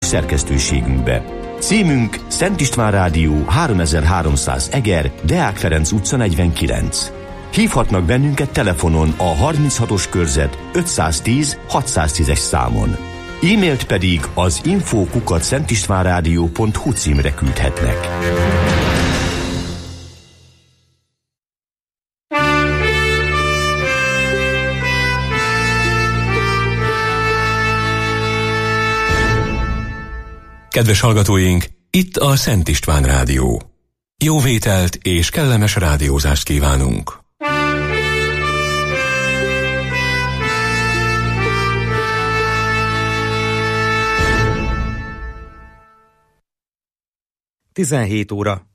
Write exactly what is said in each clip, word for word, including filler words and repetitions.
szerkesztőségünkbe. Címünk Szent István Rádió háromezer-háromszáz Eger, Deák Ferenc utca negyvenkilenc. Hívhatnak bennünket telefonon a harminchatos körzet ötszáztíz hatszáztízes számon. E-mailt pedig az info kukac szentistvánrádió pont hu címre küldhetnek. Kedves hallgatóink, itt a Szent István Rádió. Jó vételt és kellemes rádiózást kívánunk! tizenhét óra.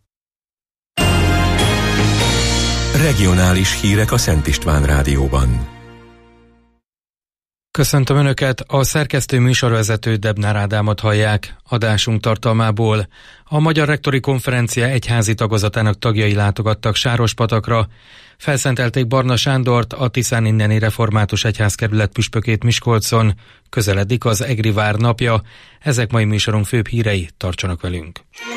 Regionális hírek a Szent István Rádióban. Köszöntöm Önöket, a szerkesztő műsorvezető Debnár Ádámot hallják. Adásunk tartalmából: a Magyar Rektori Konferencia egyházi tagozatának tagjai látogattak Sárospatakra, felszentelték Barna Sándort, a Tiszán inneni református egyházkerület püspökét Miskolcon, közeledik az Egri vár napja. Ezek mai műsorunk főbb hírei, tartsanak velünk!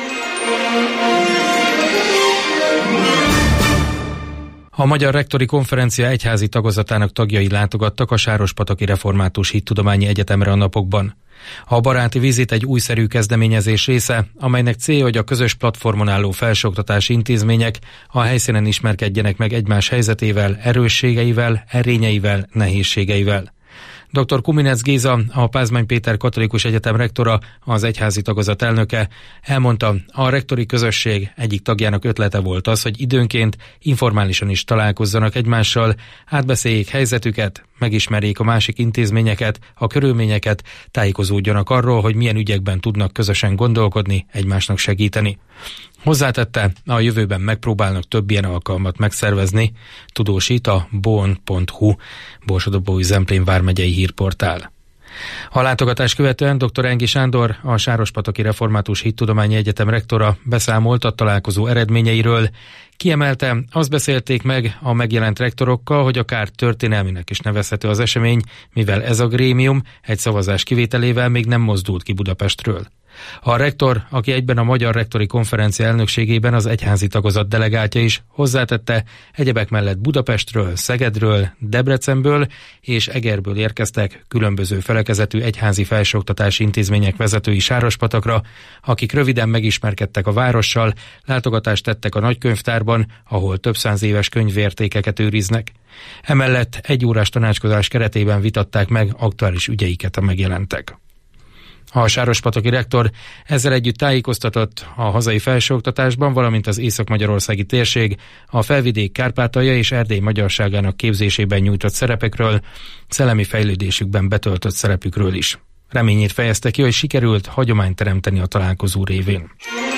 A Magyar Rektori Konferencia egyházi tagozatának tagjai látogattak a Sárospataki Református Hittudományi Egyetemre a napokban. A baráti vizit egy újszerű kezdeményezés része, amelynek célja, hogy a közös platformon álló felsőoktatási intézmények a helyszínen ismerkedjenek meg egymás helyzetével, erősségeivel, erényeivel, nehézségeivel. dr. Kuminec Géza, a Pázmány Péter Katolikus Egyetem rektora, az egyházi tagozat elnöke elmondta, a rektori közösség egyik tagjának ötlete volt az, hogy időnként informálisan is találkozzanak egymással, átbeszéljék helyzetüket, megismerjék a másik intézményeket, a körülményeket, tájékozódjanak arról, hogy milyen ügyekben tudnak közösen gondolkodni, egymásnak segíteni. Hozzátette, a jövőben megpróbálnak több ilyen alkalmat megszervezni, tudósít a bon pont hu, Borsod-Abaúj-Zemplén vármegyei hírportál. A látogatás követően dr. Engi Sándor, a Sárospataki Református Hittudományi Egyetem rektora beszámolt a találkozó eredményeiről. Kiemelte, azt beszélték meg a megjelent rektorokkal, hogy akár történelminek is nevezhető az esemény, mivel ez a grémium egy szavazás kivételével még nem mozdult ki Budapestről. A rektor, aki egyben a Magyar Rektori Konferencia elnökségében az egyházi tagozat delegáltja is, hozzátette, egyebek mellett Budapestről, Szegedről, Debrecenből és Egerből érkeztek különböző felekezetű egyházi felsőoktatási intézmények vezetői Sárospatakra, akik röviden megismerkedtek a várossal, látogatást tettek a nagykönyvtárban, ahol több száz éves könyvértékeket őriznek. Emellett egy órás tanácskozás keretében vitatták meg aktuális ügyeiket a megjelentek. A sárospataki rektor ezzel együtt tájékoztatott a hazai felsőoktatásban, valamint az észak-magyarországi térség, a felvidék Kárpátalja és Erdély magyarságának képzésében nyújtott szerepekről, szellemi fejlődésükben betöltött szerepükről is. Reményét fejezte ki, hogy sikerült hagyományt teremteni a találkozó révén.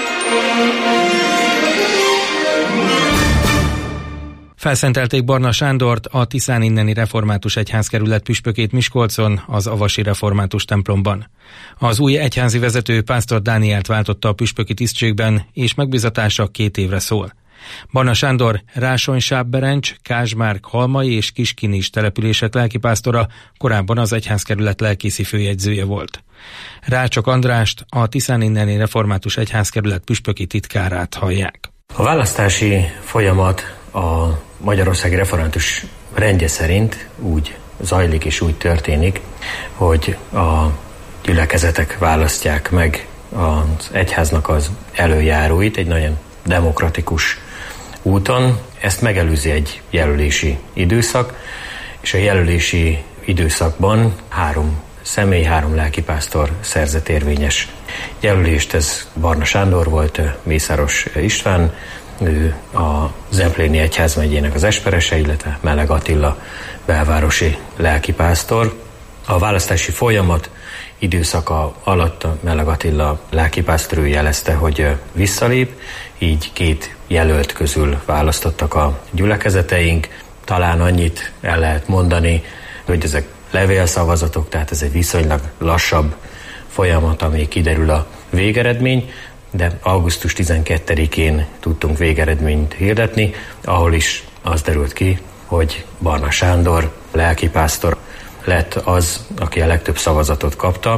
Felszentelték Barna Sándort, a Tiszán inneni református egyházkerület püspökét Miskolcon, az avasi református templomban. Az új egyházi vezető pásztor Dánielt váltotta a püspöki tisztségben, és megbízatása két évre szól. Barna Sándor Rásony-Sábberencs, Kázsmárk, Halmai és Kiskinis települések lelkipásztora, korábban az egyházkerület lelkészi főjegyzője volt. Rácsok Andrást, a Tiszán inneni református egyházkerület püspöki titkárát hallják. A választási folyamat a Magyarországi Református rendje szerint úgy zajlik és úgy történik, hogy a gyülekezetek választják meg az egyháznak az előjáróit egy nagyon demokratikus úton. Ezt megelőzi egy jelölési időszak, és a jelölési időszakban három személy, három lelkipásztor szerzett érvényes jelölést. Ez Barna Sándor volt, Mészáros István, ő a Zempléni Egyházmegyének az esperese, illetve Meleg Attila belvárosi lelkipásztor. A választási folyamat időszaka alatt a Meleg Attila lelkipásztor ő jelezte, hogy visszalép, így két jelölt közül választottak a gyülekezeteink. Talán annyit el lehet mondani, hogy ezek levélszavazatok, tehát ez egy viszonylag lassabb folyamat, amíg kiderül a végeredmény, de augusztus tizenkettedikén tudtunk végeredményt hirdetni, ahol is az derült ki, hogy Barna Sándor lelkipásztor lett az, aki a legtöbb szavazatot kapta,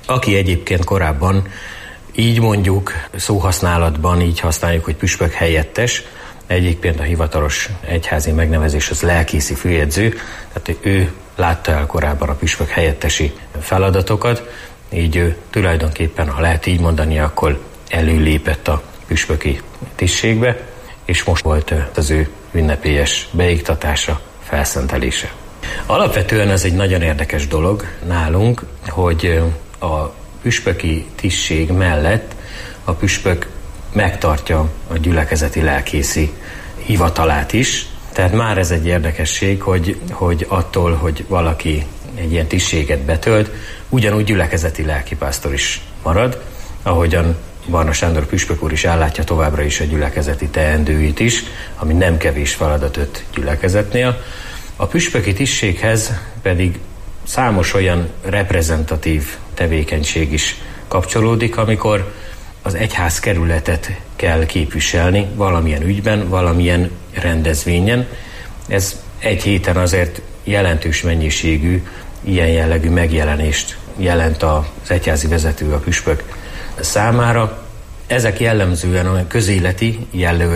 aki egyébként korábban így mondjuk szóhasználatban így használjuk, hogy püspök helyettes, egyébként a hivatalos egyházi megnevezés az lelkészi főjegyző, tehát ő látta el korábban a püspök helyettesi feladatokat, így ő tulajdonképpen, ha lehet így mondani, akkor előlépett a püspöki tisztségbe, és most volt az ő ünnepélyes beiktatása, felszentelése. Alapvetően ez egy nagyon érdekes dolog nálunk, hogy a püspöki tisztség mellett a püspök megtartja a gyülekezeti lelkészi hivatalát is. Tehát már ez egy érdekesség, hogy, hogy attól, hogy valaki egy ilyen tisztséget betölt, ugyanúgy gyülekezeti lelkipásztor is marad, ahogyan Barna Sándor püspök úr is ellátja továbbra is a gyülekezeti teendőit is, ami nem kevés feladat öt gyülekezetnél. A püspöki tisztséghez pedig számos olyan reprezentatív tevékenység is kapcsolódik, amikor az egyház kerületet kell képviselni valamilyen ügyben, valamilyen rendezvényen. Ez egy héten azért jelentős mennyiségű ilyen jellegű megjelenést jelent az egyházi vezető, a püspök számára. Ezek jellemzően olyan közéleti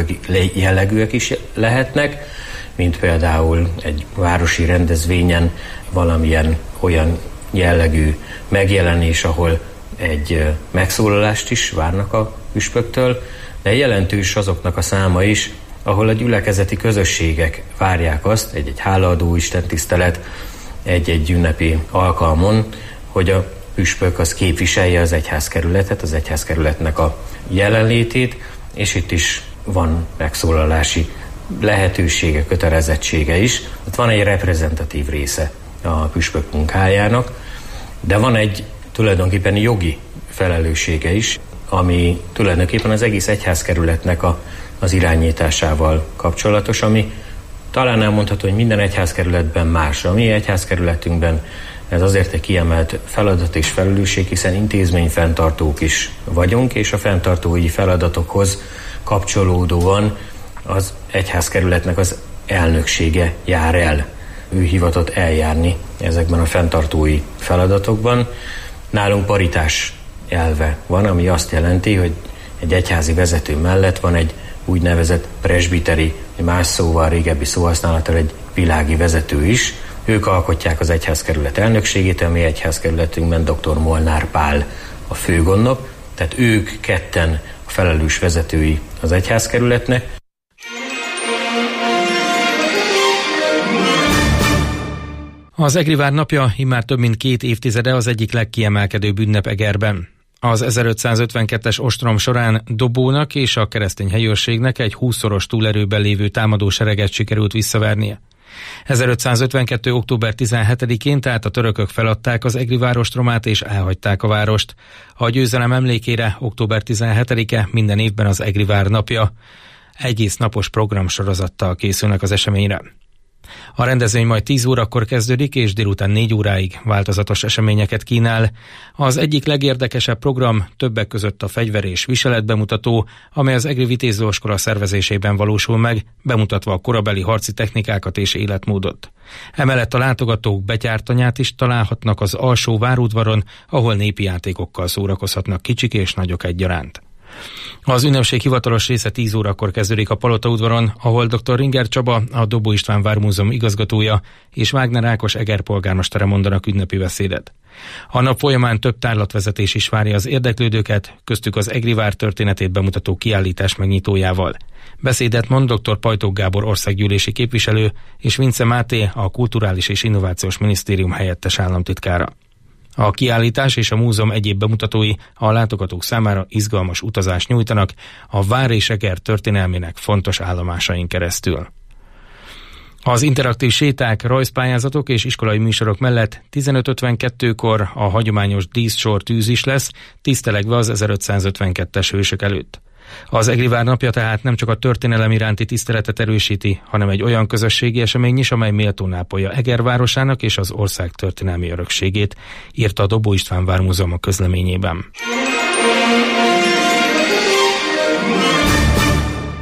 jellegűek is lehetnek, mint például egy városi rendezvényen valamilyen olyan jellegű megjelenés, ahol egy megszólalást is várnak a püspöktől, de jelentős azoknak a száma is, ahol a gyülekezeti közösségek várják azt, egy-egy hálaadó istentisztelet, egy-egy ünnepi alkalmon, hogy a püspök az képviselje az egyházkerületet, az egyházkerületnek a jelenlétét, és itt is van megszólalási lehetősége, kötelezettsége is. Ott van egy reprezentatív része a püspök munkájának, de van egy tulajdonképpen jogi felelőssége is, ami tulajdonképpen az egész egyházkerületnek a, az irányításával kapcsolatos, ami talán elmondható, hogy minden egyházkerületben más. A mi egyházkerületünkben ez azért egy kiemelt feladat és felelősség, hiszen intézményfenntartók is vagyunk, és a fenntartói feladatokhoz kapcsolódóan az egyházkerületnek az elnöksége jár el. Ő hivatott eljárni ezekben a fenntartói feladatokban. Nálunk paritás elve van, ami azt jelenti, hogy egy egyházi vezető mellett van egy úgynevezett presbiteri, más szóval, régebbi szóhasználattal egy világi vezető is. Ők alkotják az egyházkerület elnökségét, a mi egyházkerületünkben dr. Molnár Pál a főgondnok, tehát ők ketten a felelős vezetői az egyházkerületnek. Az Egri vár napja immár több mint két évtizede az egyik legkiemelkedőbb ünnep Egerben. Az ezerötszázötvenkettes ostrom során Dobónak és a keresztény helyőrségnek egy húszszoros túlerőben lévő támadó sereget sikerült visszavernie. ezerötszázötvenkettő. október tizenhetedikén tehát a törökök feladták az Egri várostromát és elhagyták a várost. A győzelem emlékére október tizenhetedike minden évben az Egri vár napja. Egész napos programsorozattal készülnek az eseményre. A rendezvény majd tíz órakor kezdődik, és délután négy óráig változatos eseményeket kínál. Az egyik legérdekesebb program többek között a fegyver és viselet bemutató, amely az Egri Vitézlóiskola szervezésében valósul meg, bemutatva a korabeli harci technikákat és életmódot. Emellett a látogatók betyártanyát is találhatnak az alsó várudvaron, ahol népi játékokkal szórakozhatnak kicsik és nagyok egyaránt. Az ünnepség hivatalos része tíz órakor kezdődik a Palotaudvaron, ahol dr. Ringer Csaba, a Dobó István Vármúzeum igazgatója és Wagner Ákos Eger polgármestere mondanak ünnepi beszédet. A nap folyamán több tárlatvezetés is várja az érdeklődőket, köztük az Egri vár történetét bemutató kiállítás megnyitójával. Beszédet mond dr. Pajtók Gábor országgyűlési képviselő és Vince Máté, a Kulturális és Innovációs Minisztérium helyettes államtitkára. A kiállítás és a múzeum egyéb bemutatói a látogatók számára izgalmas utazást nyújtanak a vár és Eger történelmének fontos állomásain keresztül. Az interaktív séták, rajzpályázatok és iskolai műsorok mellett tizenöt ötvenkettőkor a hagyományos díszsor tűz is lesz, tisztelegve az ezerötszázötvenkettes hősök előtt. Az Egri vár napja tehát nem csak a történelem iránti tiszteletet erősíti, hanem egy olyan közösségi esemény is, amely méltón ápolja Eger városának és az ország történelmi örökségét, írta a Dobó István Vármúzeum a közleményében.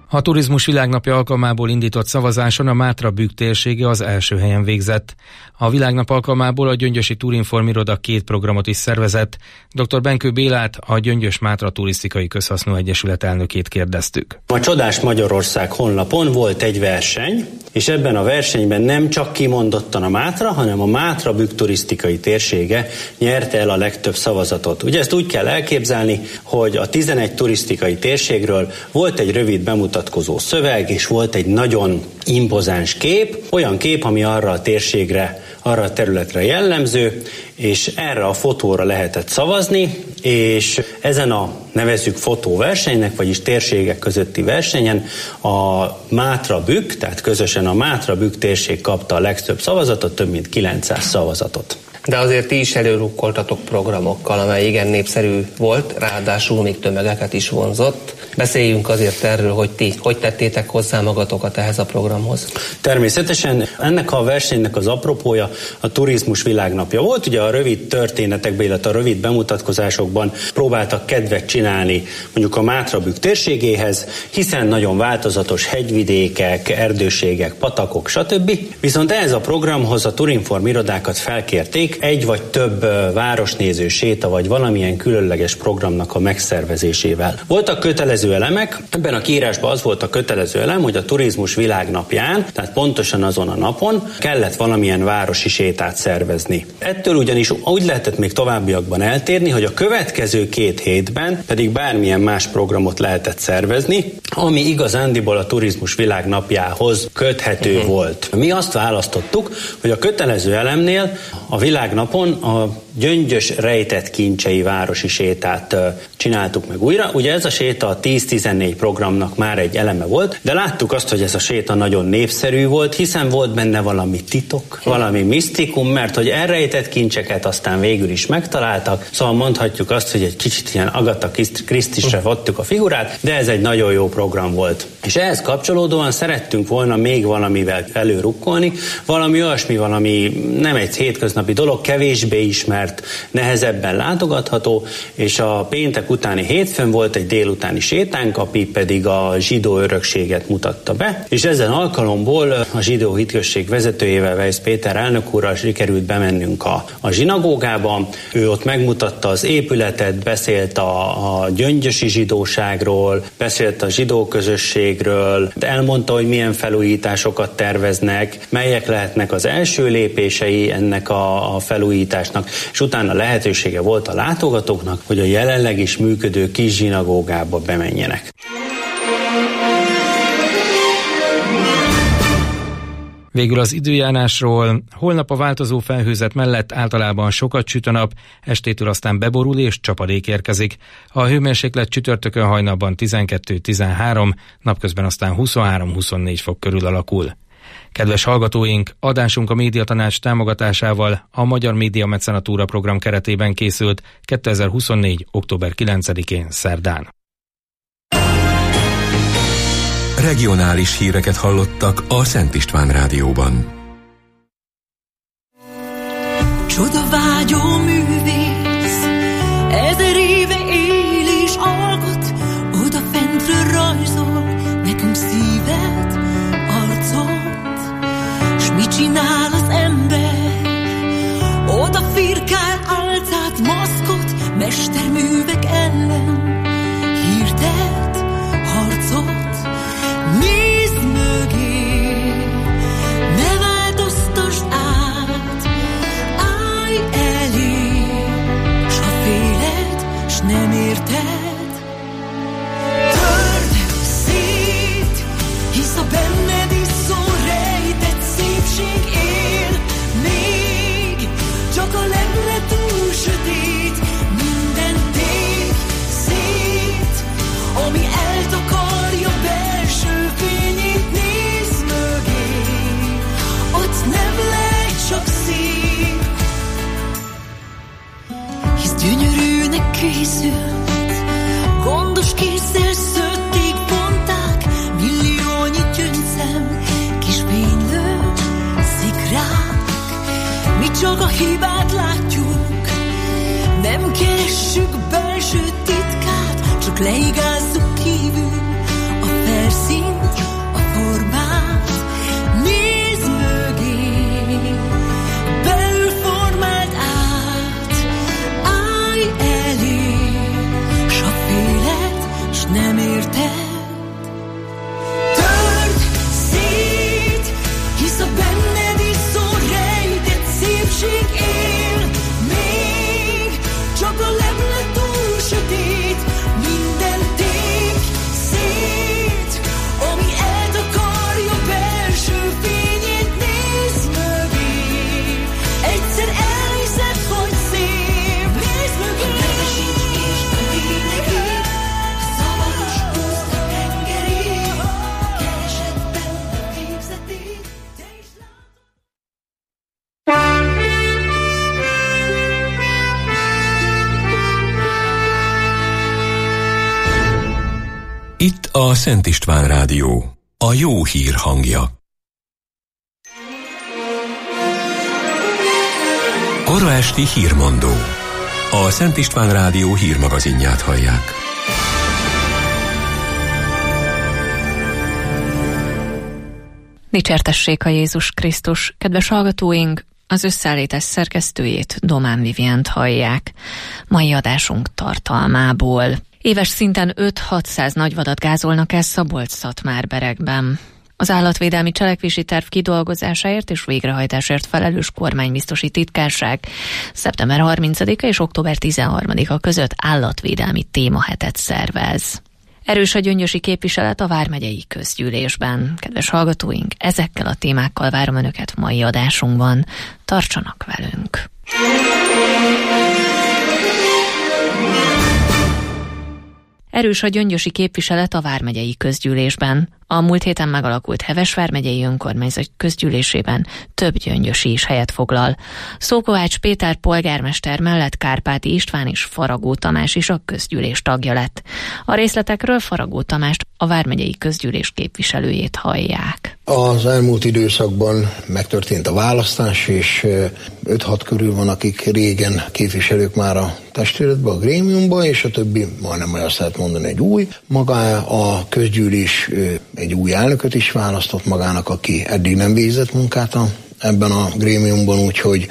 A Turizmus Világnapja alkalmából indított szavazáson a Mátra-Bükk térsége az első helyen végzett. A Világnap alkalmából a Gyöngyösi Turinform iroda két programot is szervezett. dr. Benkő Bélát, a Gyöngyös-Mátra Turisztikai Közhasznú Egyesület elnökét kérdeztük. A Csodás Magyarország honlapon volt egy verseny, és ebben a versenyben nem csak kimondottan a Mátra, hanem a Mátra-Bükk turisztikai térsége nyerte el a legtöbb szavazatot. Ugye ezt úgy kell elképzelni, hogy a tizenegy turisztikai térségről volt egy rövid bemutatkozó szöveg, és volt egy nagyon impozáns kép, olyan kép, ami arra a térségre, arra a területre jellemző, és erre a fotóra lehetett szavazni, és ezen a nevezzük fotóversenynek, vagyis térségek közötti versenyen a Mátra-Bükk, tehát közösen a Mátra-Bükk térség kapta a legtöbb szavazatot, több mint kilencszáz szavazatot. De azért ti is előrukkoltatok programokkal, amely igen népszerű volt, ráadásul még tömegeket is vonzott. Beszéljünk azért erről, hogy ti hogy tettétek hozzá magatokat ehhez a programhoz. Természetesen ennek a versenynek az apropója a Turizmus Világnapja volt. Ugye a rövid történetekben, illetve a rövid bemutatkozásokban próbáltak kedvet csinálni mondjuk a Mátra-Bükk térségéhez, hiszen nagyon változatos hegyvidékek, erdőségek, patakok, stb. Viszont ehhez a programhoz a Turinform irodákat felkérték egy vagy több városnéző séta, vagy valamilyen különleges programnak a megszervezésével. Voltak kötelező elemek, ebben a kiírásban az volt a kötelező elem, hogy a Turizmus Világnapján, tehát pontosan azon a napon kellett valamilyen városi sétát szervezni. Ettől ugyanis úgy lehetett még továbbiakban eltérni, hogy a következő két hétben pedig bármilyen más programot lehetett szervezni, ami igazándiból a Turizmus Világnapjához köthető uh-huh. volt. Mi azt választottuk, hogy a kötelező elemnél a világnapon a Gyöngyös rejtett kincsei városi sétát csináltuk meg újra. Ugye ez a séta a tíz tizennégy programnak már egy eleme volt, de láttuk azt, hogy ez a séta nagyon népszerű volt, hiszen volt benne valami titok, valami misztikum, mert hogy elrejtett kincseket aztán végül is megtaláltak, szóval mondhatjuk azt, hogy egy kicsit ilyen Agatha Christie-sre vodtuk a figurát, de ez egy nagyon jó program volt. És ehhez kapcsolódóan szerettünk volna még valamivel előrukkolni, valami olyasmi, valami nem egy hétköznapi dolog, kevésbé ismert, nehezebben látogatható, és a péntek utáni hétfőn volt egy délutáni sétánk, ami pedig a zsidó örökséget mutatta be, és ezen alkalomból a zsidó hitközség vezetőjével, Weisz Péter elnök úrral sikerült bemennünk a, a zsinagógába. Ő ott megmutatta az épületet, beszélt a, a gyöngyösi zsidóságról, beszélt a zsidó közösségről, elmondta, hogy milyen felújításokat terveznek, melyek lehetnek az első lépései ennek a, a felújításnak, és utána lehetősége volt a látogatóknak, hogy a jelenleg is működő kis zsinagógába bemenjenek. Végül az időjárásról. Holnap a változó felhőzet mellett általában sokat süt a nap, estétől aztán beborul és csapadék érkezik. A hőmérséklet csütörtökön hajnalban tizenkettő tizenhárom, napközben aztán huszonhárom huszonnégy fok körül alakul. Kedves hallgatóink, adásunk a Médiatanács támogatásával a Magyar Média Mecenatúra program keretében készült kétezer-huszonnégy. október kilencedikén szerdán. Regionális híreket hallottak a Szent István Rádióban. Csodavágyó művész, ezer éve él és alkot, odafentről rajzol nekünk szívet, arcot. S mit csinál az ember? Oda firkál álcát, maszkot, mesterművek ellen hirdet harcot. Nézd mögé, ne változtasd át, állj elé, s ha féled, s nem érted, törd szét, hisz a benned iszó rejtett szépség él, még csak a legne túl sötét, minden ég szét, ami eltakarja belső fényét, nézd mögé, ott nem lehet csak szép, hisz gyönyörűnek készült, gondos kézzel szőtték, vonták, milliónyi gyöngyszem, kis fénylő szikrák. Mi csak a hibát látjuk, nem keressük belső titkát, csak leigázzuk kívül a felszín Itt a Szent István Rádió, a jó hír hangja. Kora esti hírmondó. A Szent István Rádió hírmagazinját hallják. Dicsértessék a Jézus Krisztus! Kedves hallgatóink, az összeállítás szerkesztőjét, Domán Vivient hallják. Mai adásunk tartalmából. Éves szinten öt-hatszáz nagyvadat gázolnak el Szabolcs-Szatmár-Berekben. Az állatvédelmi cselekvési terv kidolgozásáért és végrehajtásért felelős kormánybiztosi titkárság szeptember harmincadika és október tizenharmadika között állatvédelmi témahetet szervez. Erős a gyöngyösi képviselet a vármegyei közgyűlésben. Kedves hallgatóink, ezekkel a témákkal várom Önöket mai adásunkban. Tartsanak velünk! Erős a gyöngyösi képviselet a vármegyei közgyűlésben. A múlt héten megalakult Heves vármegyei önkormányzat közgyűlésében több gyöngyösi is helyet foglal. Szókovács Péter polgármester mellett Kárpáti István és Faragó Tamás is a közgyűlés tagja lett. A részletekről Faragó Tamást, a vármegyei közgyűlés képviselőjét hallják. Az elmúlt időszakban megtörtént a választás, és öt-hat körül van, akik régen képviselők már a testületben, a grémiumban, és a többi, majdnem azt lehet mondani, egy új. Maga a közgyűlés egy új elnököt is választott magának, aki eddig nem végzett munkát a, ebben a grémiumban, úgyhogy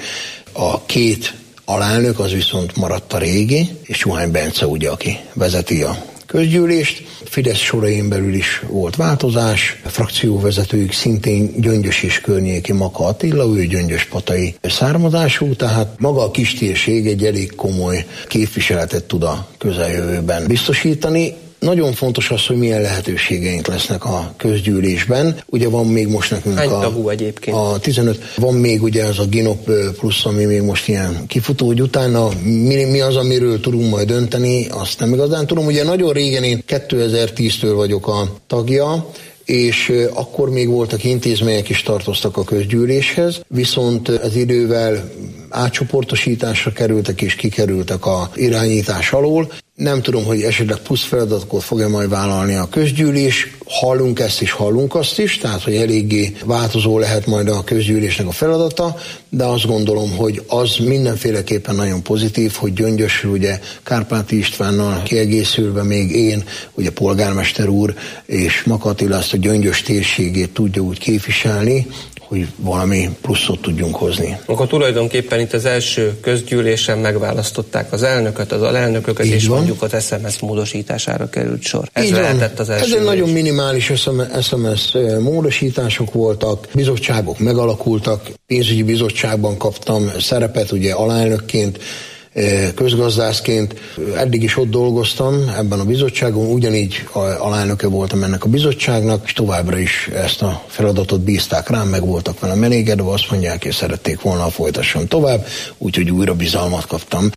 a két alelnök az viszont maradt a régi, és Suhány Bence ugye, aki vezeti a közgyűlést. Fidesz sorain belül is volt változás, a frakcióvezetőjük szintén Gyöngyös és környéki Maka Attila, ő gyöngyöspatai származású, tehát maga a kistérség egy elég komoly képviseletet tud a közeljövőben biztosítani. Nagyon fontos az, hogy milyen lehetőségeink lesznek a közgyűlésben. Ugye van még most nekünk Hány a, tagú egyébként? a tizenöt, van még ugye az a Ginop plusz, ami még most ilyen kifutó, hogy utána mi, mi az, amiről tudunk majd dönteni, azt nem igazán tudom. Ugye nagyon régen én kétezer-tíztől vagyok a tagja, és akkor még voltak intézmények is tartoztak a közgyűléshez, viszont az idővel átcsoportosításra kerültek és kikerültek a irányítás alól. Nem tudom, hogy esetleg plusz feladatokat fogja majd vállalni a közgyűlés. Hallunk ezt is, hallunk azt is, tehát hogy eléggé változó lehet majd a közgyűlésnek a feladata, de azt gondolom, hogy az mindenféleképpen nagyon pozitív, hogy Gyöngyösről ugye Kárpáti Istvánnal kiegészülve még én, ugye polgármester úr és Maka Attila azt a Gyöngyös térségét tudja úgy képviselni, hogy valami pluszot tudjunk hozni. Akkor tulajdonképpen itt az első közgyűlésen megválasztották az elnököt, az alelnököket, így és van. Mondjuk az es em es módosítására került sor. Ez így lehetett van. az első. Ez egy nagyon minimális es em es módosítások voltak, bizottságok megalakultak, pénzügyi bizottságban kaptam szerepet, ugye alelnökként, közgazdászként. Eddig is ott dolgoztam ebben a bizottságon, ugyanígy alelnöke voltam ennek a bizottságnak, és továbbra is ezt a feladatot bízták rám, meg voltak velem elégedve, azt mondják, és szerették volna, folytassam tovább, úgyhogy újra bizalmat kaptam.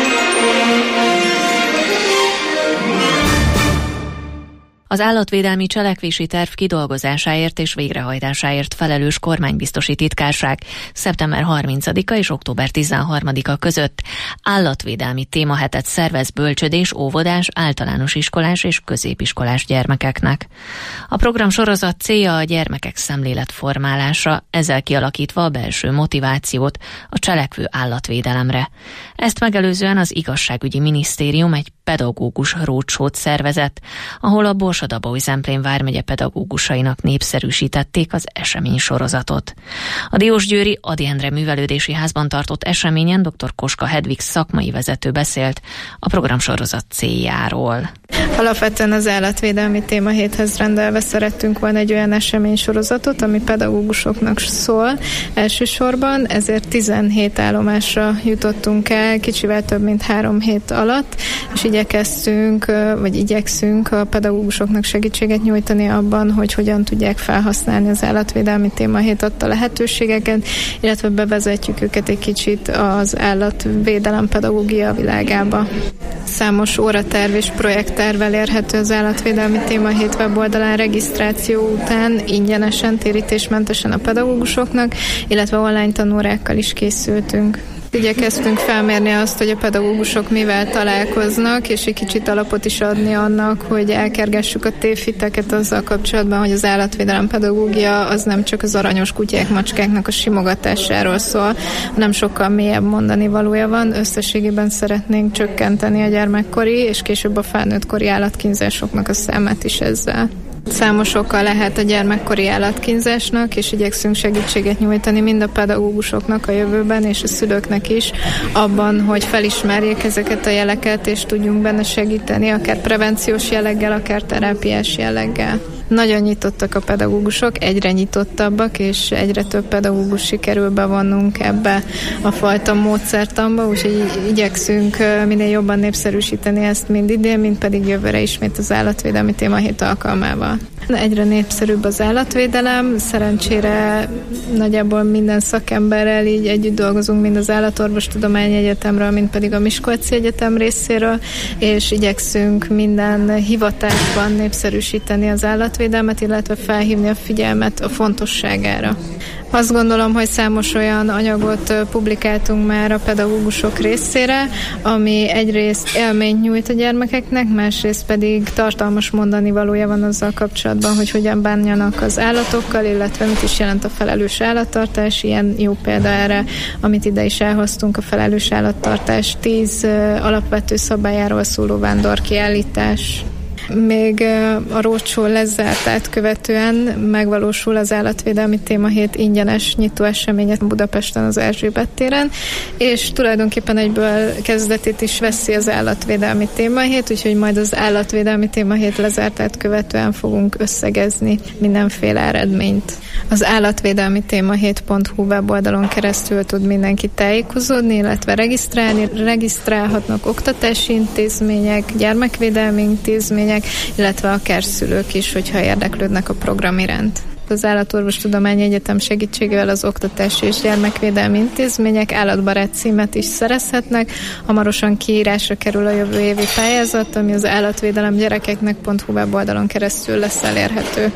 Az állatvédelmi cselekvési terv kidolgozásáért és végrehajtásáért felelős kormánybiztosi titkárság szeptember harmincadika és október tizenharmadika között állatvédelmi témahetet szervez bölcsödés, óvodás, általános iskolás és középiskolás gyermekeknek. A program sorozat célja a gyermekek szemléletformálása, ezzel kialakítva a belső motivációt a cselekvő állatvédelemre. Ezt megelőzően az Igazságügyi Minisztérium egy pedagógus roadshow-t szervezett, ahol a Borsod-Abaúj-Zemplén vármegye pedagógusainak népszerűsítették az esemény sorozatot. A Diósgyőri Ady Endre Művelődési Házban tartott eseményen dr. Koska Hedvig szakmai vezető beszélt a programsorozat céljáról. Alapvetően az állatvédelmi témahéthez rendelve szerettünk volna egy olyan eseménysorozatot, ami pedagógusoknak szól elsősorban, ezért tizenhét állomásra jutottunk el, kicsivel több mint három hét alatt, és igyekeztünk, vagy igyekszünk a pedagógusoknak segítséget nyújtani abban, hogy hogyan tudják felhasználni az állatvédelmi témahét adta lehetőségeket, illetve bevezetjük őket egy kicsit az állatvédelem pedagógia világába. Számos óraterv és projektterv elérhető az állatvédelmi témahét weboldalán regisztráció után ingyenesen, térítésmentesen a pedagógusoknak, illetve online tanórákkal is készültünk. Igyekeztünk felmérni azt, hogy a pedagógusok mivel találkoznak, és egy kicsit alapot is adni annak, hogy elkergessük a tévhiteket azzal kapcsolatban, hogy az állatvédelem pedagógia az nem csak az aranyos kutyák, macskáknak a simogatásáról szól, hanem sokkal mélyebb mondani valója van. Összességében szeretnénk csökkenteni a gyermekkori és később a felnőttkori állatkínzásoknak a számát is ezzel. Számos oka lehet a gyermekkori állatkínzásnak, és igyekszünk segítséget nyújtani mind a pedagógusoknak a jövőben, és a szülőknek is abban, hogy felismerjék ezeket a jeleket, és tudjunk benne segíteni, akár prevenciós jelleggel, akár terápiás jelleggel. Nagyon nyitottak a pedagógusok, egyre nyitottabbak, és egyre több pedagógus sikerül bevonnunk ebbe a fajta módszertamba, úgyhogy igyekszünk minél jobban népszerűsíteni ezt mind idén, mind pedig jövőre ismét az állatvédelmi témahét alkalmával. Egyre népszerűbb az állatvédelem, szerencsére nagyjából minden szakemberrel így együtt dolgozunk, mind az Állatorvostudományi Egyetemről, mind pedig a Miskolci Egyetem részéről, és igyekszünk minden hivatásban népszerűsíteni az állatvédelmet, illetve felhívni a figyelmet a fontosságára. Azt gondolom, hogy számos olyan anyagot publikáltunk már a pedagógusok részére, ami egyrészt élményt nyújt a gyermekeknek, másrészt pedig tartalmas mondani valója van azzal kapcsolatban, hogy hogyan bánjanak az állatokkal, illetve mit is jelent a felelős állattartás. Ilyen jó példa erre, amit ide is elhoztunk, a felelős állattartás tíz alapvető szabályáról szóló vándorkiállítás. Még a rócsó lezártát követően megvalósul az állatvédelmi témahét ingyenes nyitó eseménye Budapesten az Erzsébet téren, és tulajdonképpen egyből kezdetét is veszi az állatvédelmi témahét, úgyhogy majd az állatvédelmi témahét lezártát követően fogunk összegezni mindenféle eredményt. Az állatvédelmi témahét pont hu weboldalon keresztül tud mindenki tájékozódni, illetve regisztrálni. Regisztrálhatnak oktatási intézmények, gyermekvédelmi intézmények, illetve akár szülők is, hogyha érdeklődnek a program iránt. Az Állatorvostudományi Egyetem segítségével az oktatási és gyermekvédelmi intézmények állatbarát címet is szerezhetnek. Hamarosan kiírásra kerül a jövő évi pályázat, ami az állatvédelem gyerekeknek pont hu weboldalon keresztül lesz elérhető.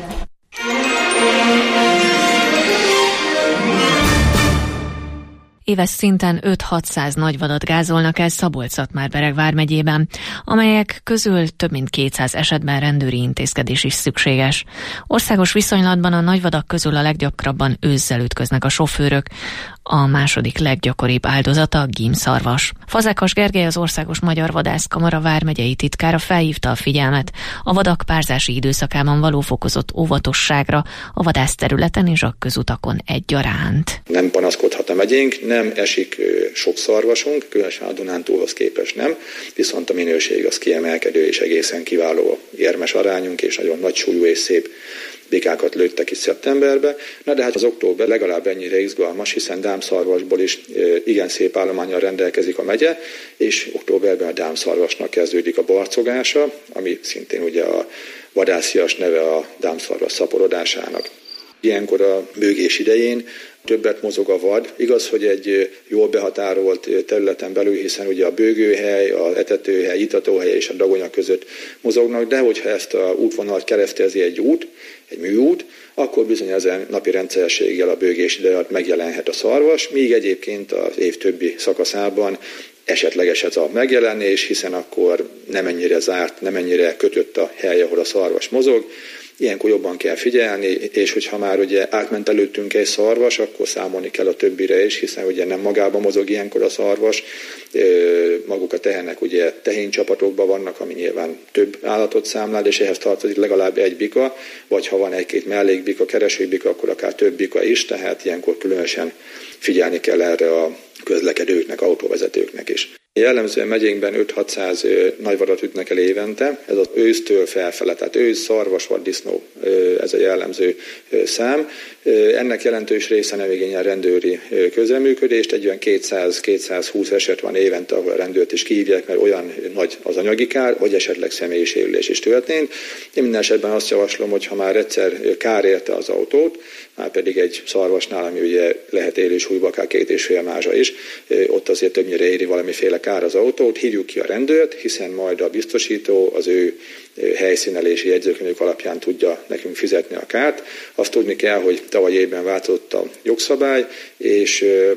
Éves szinten öt-hatszáz nagyvadat gázolnak el Szabolcs-Szatmár-Bereg vármegyében, amelyek közül több mint kétszáz esetben rendőri intézkedés is szükséges. Országos viszonylatban a nagyvadak közül a leggyakrabban ősszel ütköznek a sofőrök. A második leggyakoribb áldozata a gímszarvas. Fazekas Gergely, az Országos Magyar Vadászkamara vármegyei titkára felhívta a figyelmet a vadak párzási időszakában való fokozott óvatosságra a vadászterületen és a közutakon egyaránt. Nem panaszkodhat a megyénk, nem esik sok szarvasunk, különösen a Dunántúlhoz képest nem, viszont a minőség az kiemelkedő és egészen kiváló érmes arányunk, és nagyon nagy súlyú és szép bikákat lőttek is szeptemberbe. Na de hát az október legalább ennyire izgalmas, hiszen dámszarvasból is igen szép állománnyal rendelkezik a megye, és októberben a dámszarvasnak kezdődik a barcogása, ami szintén ugye a vadászias neve a dámszarvas szaporodásának. Ilyenkor a bőgés idején többet mozog a vad. Igaz, hogy egy jól behatárolt területen belül, hiszen ugye a bőgőhely, a etetőhely, itatóhely és a dagonya között mozognak, de hogyha ezt a útvonalat keresztezi egy út, egy műút, akkor bizony ezen napi rendszerességgel a bőgés ideje alatt megjelenhet a szarvas, míg egyébként az év többi szakaszában esetleges ez a megjelenés, hiszen akkor nem ennyire zárt, nem ennyire kötött a hely, ahol a szarvas mozog. Ilyenkor jobban kell figyelni, és hogyha már ugye átment előttünk egy szarvas, akkor számolni kell a többire is, hiszen ugye nem magában mozog ilyenkor a szarvas, maguk a tehenek ugye tehéncsapatokban vannak, ami nyilván több állatot számlál, és ehhez tartozik legalább egy bika, vagy ha van egy-két mellékbika, keresőbika, akkor akár több bika is, tehát ilyenkor különösen figyelni kell erre a közlekedőknek, autóvezetőknek is. Jellemzően megyénkben öt-hatszáz nagyvadat ütnek el évente, ez az ősztől felfele, tehát ősz, szarvas, vaddisznó, ez a jellemző szám. Ennek jelentős része nem igényel rendőri közreműködést, egy olyan kétszáz-kétszázhúsz eset van évente, ahol a rendőrt is kihívják, mert olyan nagy az anyagi kár, vagy esetleg személyi sérülés is történt. Én minden esetben azt javaslom, hogy ha már egyszer kár érte az autót, már pedig egy szarvasnál, ami ugye lehet élő súlyba, akár két és fél mázsa is, ott azért többnyire éri valamiféle kár az autót, hívjuk ki a rendőrt, hiszen majd a biztosító az ő helyszínelési jegyzőkönyvük alapján tudja nekünk fizetni a kárt. Azt tudni kell, hogy tavaly évben változott a jogszabály, és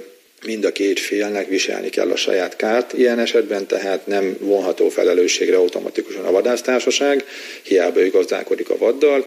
mind a két félnek viselni kell a saját kárt. Ilyen esetben tehát nem vonható felelősségre automatikusan a vadásztársaság, hiába ő gazdálkodik a vaddal.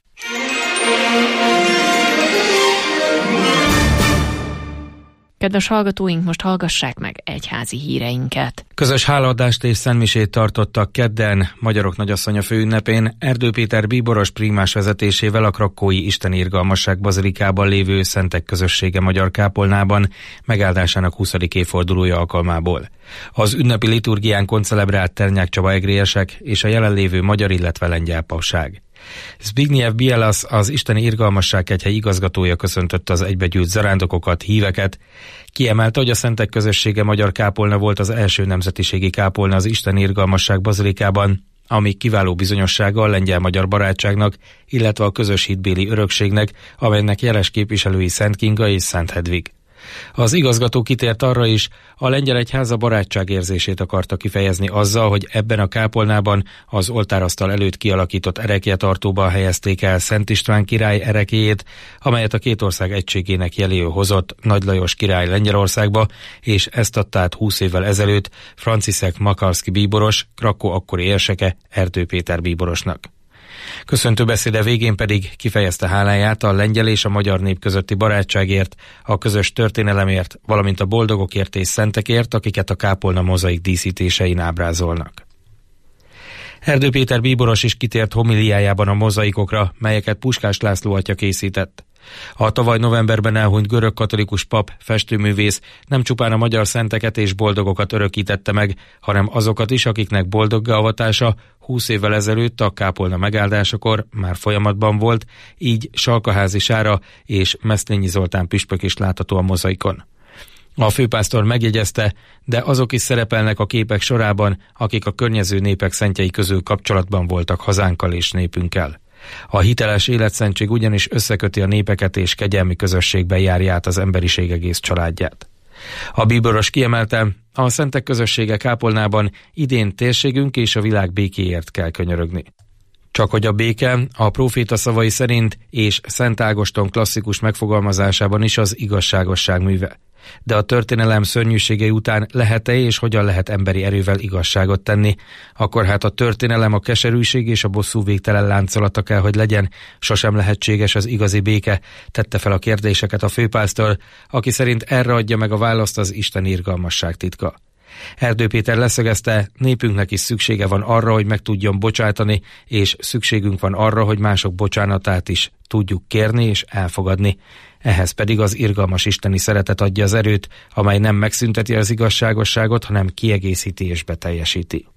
Kedves hallgatóink, most hallgassák meg egyházi híreinket. Közös hálaadást és szentmisét tartottak kedden Magyarok Nagyasszonya főünnepén Erdő Péter bíboros prímás vezetésével a Krakkói Isteni Irgalmasság bazilikában lévő Szentek Közössége magyar kápolnában megáldásának huszadik évfordulója alkalmából. Az ünnepi liturgián koncelebrált Ternyák Csaba egrélyesek és a jelenlévő magyar, illetve lengyel papság. Zbigniew Bielas, az Isteni Irgalmasság kegyhely igazgatója köszöntötte az egybegyűlt zarándokokat, híveket. Kiemelte, hogy a Szentek Közössége magyar kápolna volt az első nemzetiségi kápolna az Isteni Irgalmasság bazilikában, ami kiváló bizonyossága a lengyel-magyar barátságnak, illetve a közös hitbéli örökségnek, amelynek jeles képviselői Szent Kinga és Szent Hedvig. Az igazgató kitért arra is, a lengyel egyház a barátság érzését akarta kifejezni azzal, hogy ebben a kápolnában az oltárasztal előtt kialakított erekjetartóban helyezték el Szent István király erekjéjét, amelyet a két ország egységének jeléül hozott Nagy Lajos király Lengyelországba, és ezt adta át húsz évvel ezelőtt Franciszek Makarszki bíboros, Krakkó akkori érseke Erdő Péter bíborosnak. Köszöntő beszéde végén pedig kifejezte háláját a lengyel és a magyar nép közötti barátságért, a közös történelemért, valamint a boldogokért és szentekért, akiket a kápolna mozaik díszítésein ábrázolnak. Erdő Péter bíboros is kitért homiliájában a mozaikokra, melyeket Puskás László atya készített. A tavaly novemberben elhunyt görög katolikus pap, festőművész nem csupán a magyar szenteket és boldogokat örökítette meg, hanem azokat is, akiknek boldoggá avatása húsz évvel ezelőtt a kápolna megáldásakor már folyamatban volt, így Salkaházi Sára és Meszlényi Zoltán püspök is látható a mozaikon. A főpásztor megjegyezte, de azok is szerepelnek a képek sorában, akik a környező népek szentjei közül kapcsolatban voltak hazánkkal és népünkkel. A hiteles életszentség ugyanis összeköti a népeket és kegyelmi közösségben járja át az emberiség egész családját. A bíboros kiemelte, a Szentek Közössége kápolnában idén térségünk és a világ békéért kell könyörögni. Csak hogy a béke a próféta szavai szerint és Szent Ágoston klasszikus megfogalmazásában is az igazságosság műve. De a történelem szörnyűségei után lehet-e és hogyan lehet emberi erővel igazságot tenni? Akkor hát a történelem a keserűség és a bosszú végtelen láncolata kell, hogy legyen, sosem lehetséges az igazi béke, tette fel a kérdéseket a főpásztor, aki szerint erre adja meg a választ az Isten irgalmasság titka. Erdő Péter leszögezte, népünknek is szüksége van arra, hogy meg tudjon bocsátani, és szükségünk van arra, hogy mások bocsánatát is tudjuk kérni és elfogadni. Ehhez pedig az irgalmas isteni szeretet adja az erőt, amely nem megszünteti az igazságosságot, hanem kiegészíti és beteljesíti.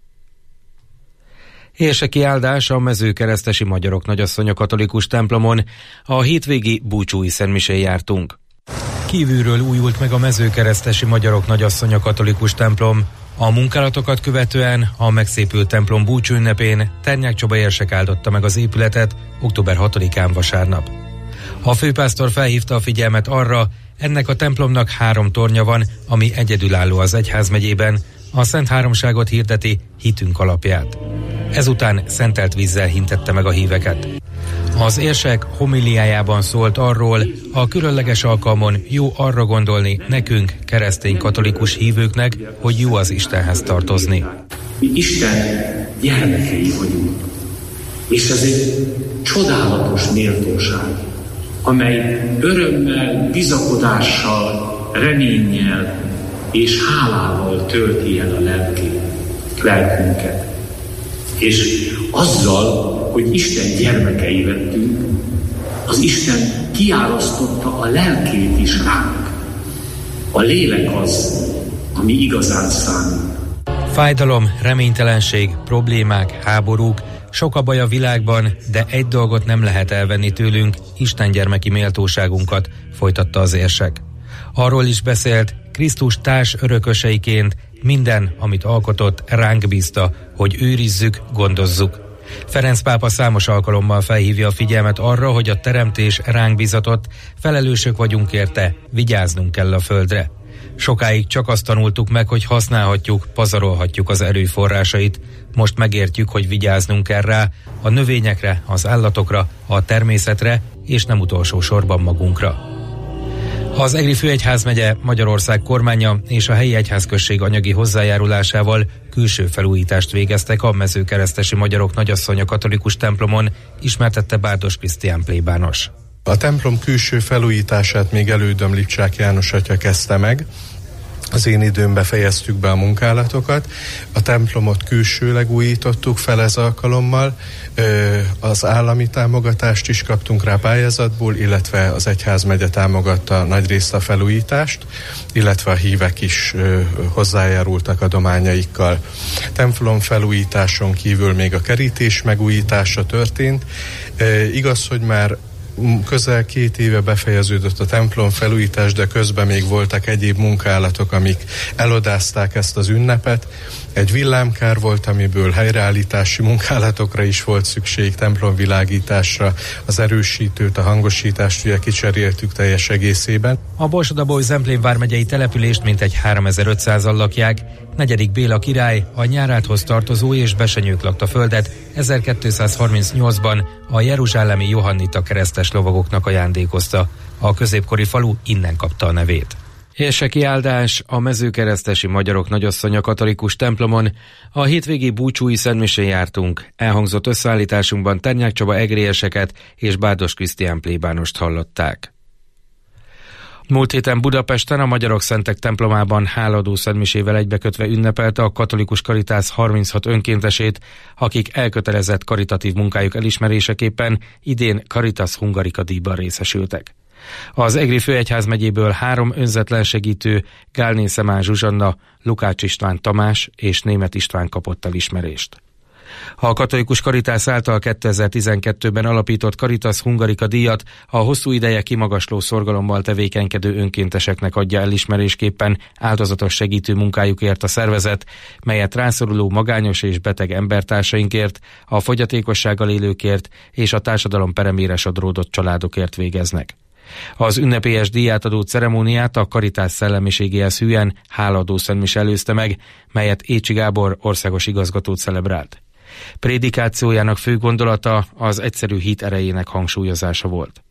Érseki áldás a Mezőkeresztesi Magyarok Nagyasszonya katolikus templomon. A hétvégi búcsúi szentmisén jártunk. Kívülről újult meg a Mezőkeresztesi Magyarok Nagyasszonya katolikus templom. A munkálatokat követően a megszépült templom búcsúünnepén Ternyák Csaba érsek áldotta meg az épületet október hatodikán vasárnap. A főpásztor felhívta a figyelmet arra, ennek a templomnak három tornya van, ami egyedülálló az egyházmegyében, a Szent Háromságot hirdeti, hitünk alapját. Ezután szentelt vízzel hintette meg a híveket. Az érsek homiliájában szólt arról, a különleges alkalmon jó arra gondolni nekünk, keresztény katolikus hívőknek, hogy jó az Istenhez tartozni. Mi Isten gyermekei vagyunk, és ez egy csodálatos méltóság, amely örömmel, bizakodással, reménnyel és hálával tölti el a lelkét, lelkünket. És azzal, hogy Isten gyermekei lettünk, az Isten kiárasztotta a lelkét is ránk. A lélek az, ami igazán számít. Fájdalom, reménytelenség, problémák, háborúk, sok a baj a világban, de egy dolgot nem lehet elvenni tőlünk, Isten gyermeki méltóságunkat, folytatta az érsek. Arról is beszélt, Krisztus társ örököseiként minden, amit alkotott, ránk bízta, hogy őrizzük, gondozzuk. Ferenc pápa számos alkalommal felhívja a figyelmet arra, hogy a teremtés ránk bízatott, felelősök vagyunk érte, vigyáznunk kell a földre. Sokáig csak azt tanultuk meg, hogy használhatjuk, pazarolhatjuk az erőforrásait. Most megértjük, hogy vigyáznunk kell rá, a növényekre, az állatokra, a természetre, és nem utolsó sorban magunkra. Az Egri főegyházmegye, Magyarország kormánya és a helyi egyházközség anyagi hozzájárulásával külső felújítást végeztek a Mezőkeresztesi Magyarok Nagyasszonya katolikus templomon, ismertette Bárdos Krisztián plébános. A templom külső felújítását még elődöm Lipcsák János atya kezdte meg. Az én időmben fejeztük be a munkálatokat. A templomot külsőleg újítottuk fel ez alkalommal. Az állami támogatást is kaptunk rá pályázatból, illetve az egyházmegye támogatta nagyrészt a felújítást, illetve a hívek is hozzájárultak adományaikkal. Templom felújításon kívül még a kerítés megújítása történt. Igaz, hogy már közel két éve befejeződött a templom felújítás, de közben még voltak egyéb munkálatok, amik elodázták ezt az ünnepet. Egy villámkár volt, amiből helyreállítási munkálatokra is volt szükség, templomvilágításra, az erősítőt, a hangosítást ugye kicseréltük teljes egészében. A Borsod-Abaúj-Zemplén vármegyei települést mintegy háromezer-ötszázan lakják. Negyedik Béla király a Nyárádhoz tartozó és besenyők lakta földet ezerkétszázharmincnyolcban a jeruzsálemi johannita keresztes lovagoknak ajándékozta. A középkori falu innen kapta a nevét. Érseki áldás a Mezőkeresztesi Magyarok Nagyasszonya katolikus templomon. A hétvégi búcsúi szentmisén jártunk. Elhangzott összeállításunkban Ternyák Csaba egrieseket és Bárdos Krisztián plébánost hallották. Múlt héten Budapesten a Magyarok Szentek templomában hálaadó szentmisével egybekötve ünnepelte a katolikus Caritas harminchat önkéntesét, akik elkötelezett karitatív munkájuk elismeréseképpen idén Caritas Hungarica díjban részesültek. Az Egri főegyházmegyéből három önzetlen segítő, Gálné Szemán Zsuzsanna, Lukács István Tamás és Németh István kapott elismerést. A katolikus Caritas által kétezer-tizenkettőben alapított Caritas Hungarica díjat a hosszú ideje kimagasló szorgalommal tevékenykedő önkénteseknek adja elismerésképpen áldozatos segítő munkájukért a szervezet, melyet rászoruló magányos és beteg embertársainkért, a fogyatékossággal élőkért és a társadalom peremére sodródott családokért végeznek. Az ünnepélyes díjátadó ceremóniát a Caritas szellemiségéhez hűen hálaadó szentmise előzte meg, melyet Écsi Gábor országos igazgatót celebrált. Prédikációjának fő gondolata az egyszerű hit erejének hangsúlyozása volt.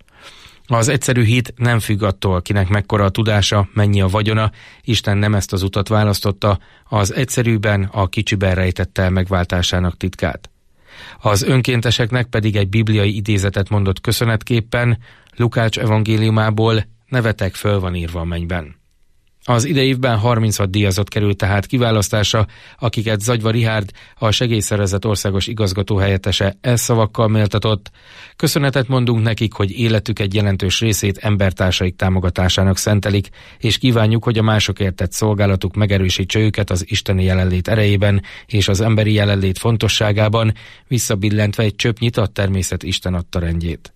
Az egyszerű hit nem függ attól, kinek mekkora a tudása, mennyi a vagyona, Isten nem ezt az utat választotta, az egyszerűben, a kicsiben rejtette el megváltásának titkát. Az önkénteseknek pedig egy bibliai idézetet mondott köszönetképpen, Lukács evangéliumából: nevetek föl van írva a mennyben. Az idei évben harminchat díjazott került tehát kiválasztásra, akiket Zagyva Rihárd, a segélyszervezet országos igazgatóhelyettese elszavakkal méltatott. Köszönetet mondunk nekik, hogy életük egy jelentős részét embertársaik támogatásának szentelik, és kívánjuk, hogy a másokért tett szolgálatuk megerősítse őket az isteni jelenlét erejében és az emberi jelenlét fontosságában, visszabillentve egy csöpp nyitott természet Isten adta rendjét.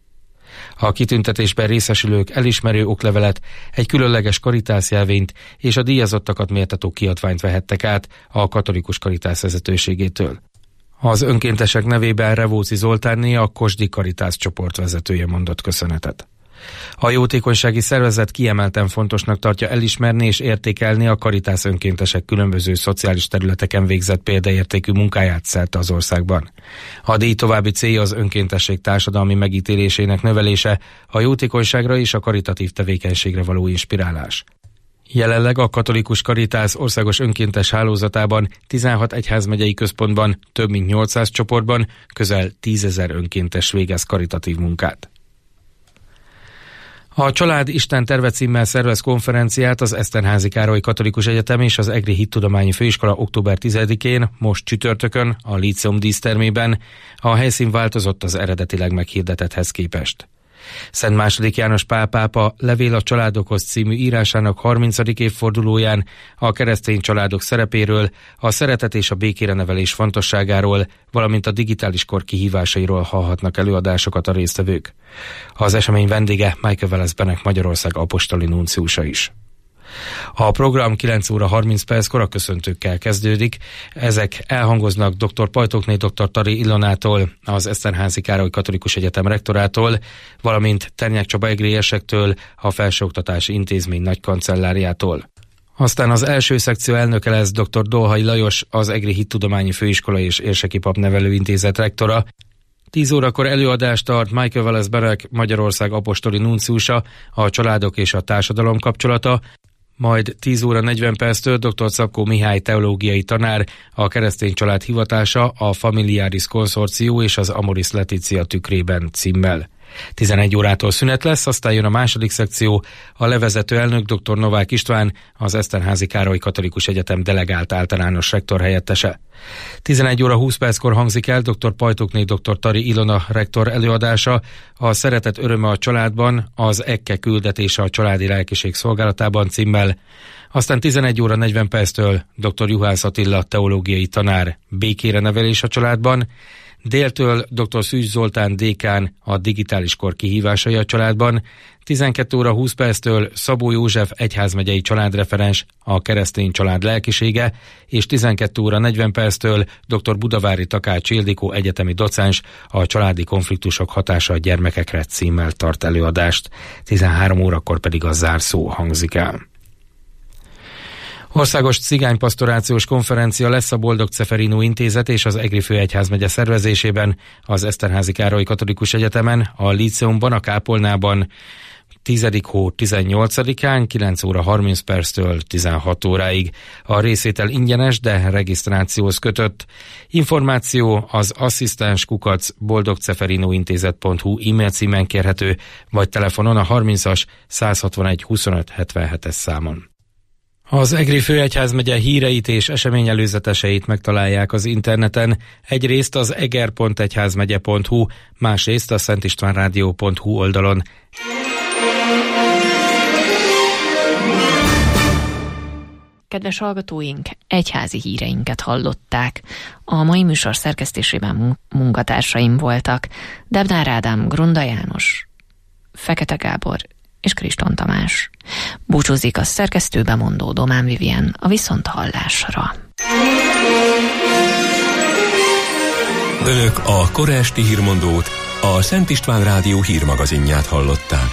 A kitüntetésben részesülők elismerő oklevelet, egy különleges Caritas jelvényt és a díjazottakat méltató kiadványt vehettek át a katolikus Caritas vezetőségétől. Az önkéntesek nevében Revóci Zoltánné, a Kosdi Caritas csoport vezetője mondott köszönetet. A jótékonysági szervezet kiemelten fontosnak tartja elismerni és értékelni a Caritas önkéntesek különböző szociális területeken végzett példaértékű munkáját szerte az országban. A díj további célja az önkéntesség társadalmi megítélésének növelése, a jótékonyságra és a karitatív tevékenységre való inspirálás. Jelenleg a katolikus Caritas országos önkéntes hálózatában tizenhat egyházmegyei központban több mint nyolcszáz csoportban közel tízezer önkéntes végez karitatív munkát. A Család Isten terve címmel szervez konferenciát az Eszterházy Károly Katolikus Egyetem és az Egri Hittudományi Főiskola október tizedikén, most csütörtökön, a Líceum dísztermében. A helyszín változott az eredetileg meghirdetetthez képest. Szent második János Pál pápa Levél a családokhoz című írásának harmincadik évfordulóján a keresztény családok szerepéről, a szeretet és a békére nevelés fontosságáról, valamint a digitális kor kihívásairól hallhatnak előadásokat a résztvevők. Az esemény vendége Michael Velez Benek Magyarország apostoli nunciusa is. A program kilenc óra harminc perckor a köszöntőkkel kezdődik. Ezek elhangoznak dr. Pajtókné dr. Tari Ilonától, az Eszterházy Károly Katolikus Egyetem rektorától, valamint Ternyák Csaba egriesektől, a Felsőoktatási Intézmény nagykancelláriától. Aztán az első szekció elnöke lesz dr. Dolhai Lajos, az Egri Hittudományi Főiskola és Érseki Papnevelőintézet rektora. tíz órakor előadást tart Michael Wallace-Berek, Magyarország apostoli nunciusa, a családok és a társadalom kapcsolata, majd tíz óra negyven perctől dr. Szabkó Mihály teológiai tanár, a keresztény család hivatása, a Familiaris Consortio és az Amoris Laetitia tükrében címmel. tizenegy órától szünet lesz, aztán jön a második szekció, a levezető elnök dr. Novák István, az Eszterházy Károly Katolikus Egyetem delegált általános rektor helyettese. tizenegy óra húsz perckor hangzik el dr. Pajtukné dr. Tari Ilona rektor előadása, a Szeretet öröme a családban, az Ekke küldetése a családi lelkiség szolgálatában címmel. Aztán tizenegy óra negyven perctől dr. Juhász Attila teológiai tanár, békére nevelés a családban, déltől dr. Szűcs Zoltán dékán, a digitális kor kihívásai a családban, tizenkét óra húsz perctől Szabó József egyházmegyei családreferens, a keresztény család lelkisége, és tizenkét óra negyven perctől dr. Budavári Takács Ildikó egyetemi docens, a családi konfliktusok hatása a gyermekekre címmel tart előadást, tizenhárom órakor pedig a zárszó hangzik el. Országos cigánypastorációs konferencia lesz a Boldog Ceferino Intézet és az Egri Főegyházmegye szervezésében, az Eszterházy Károly Katolikus Egyetemen, a Líceumban, a Kápolnában, tizedik hó tizennyolcadikán, kilenc óra harminc perctől tizenhat óráig. A részvétel ingyenes, de regisztrációhoz kötött. Információ az asszisztens kukac boldogceferinointézet pont hu e-mail címen kérhető, vagy telefonon a harmincas százhatvanegy huszonöt hetvenhetes számon. Az Egri Főegyházmegye híreit és eseményelőzeteseit megtalálják az interneten, egyrészt az eger pont egyházmegye pont hu, másrészt a szentistvánrádió pont hu oldalon. Kedves hallgatóink, egyházi híreinket hallották. A mai műsor szerkesztésében munkatársaim voltak Debnár Ádám, Grunda János, Fekete Gábor és Kriston Tamás. Búcsúzik a szerkesztőbemondó Domán Vivien a viszonthallásra. Önök a kora esti hírmondót, a Szent István Rádió hírmagazinját hallották.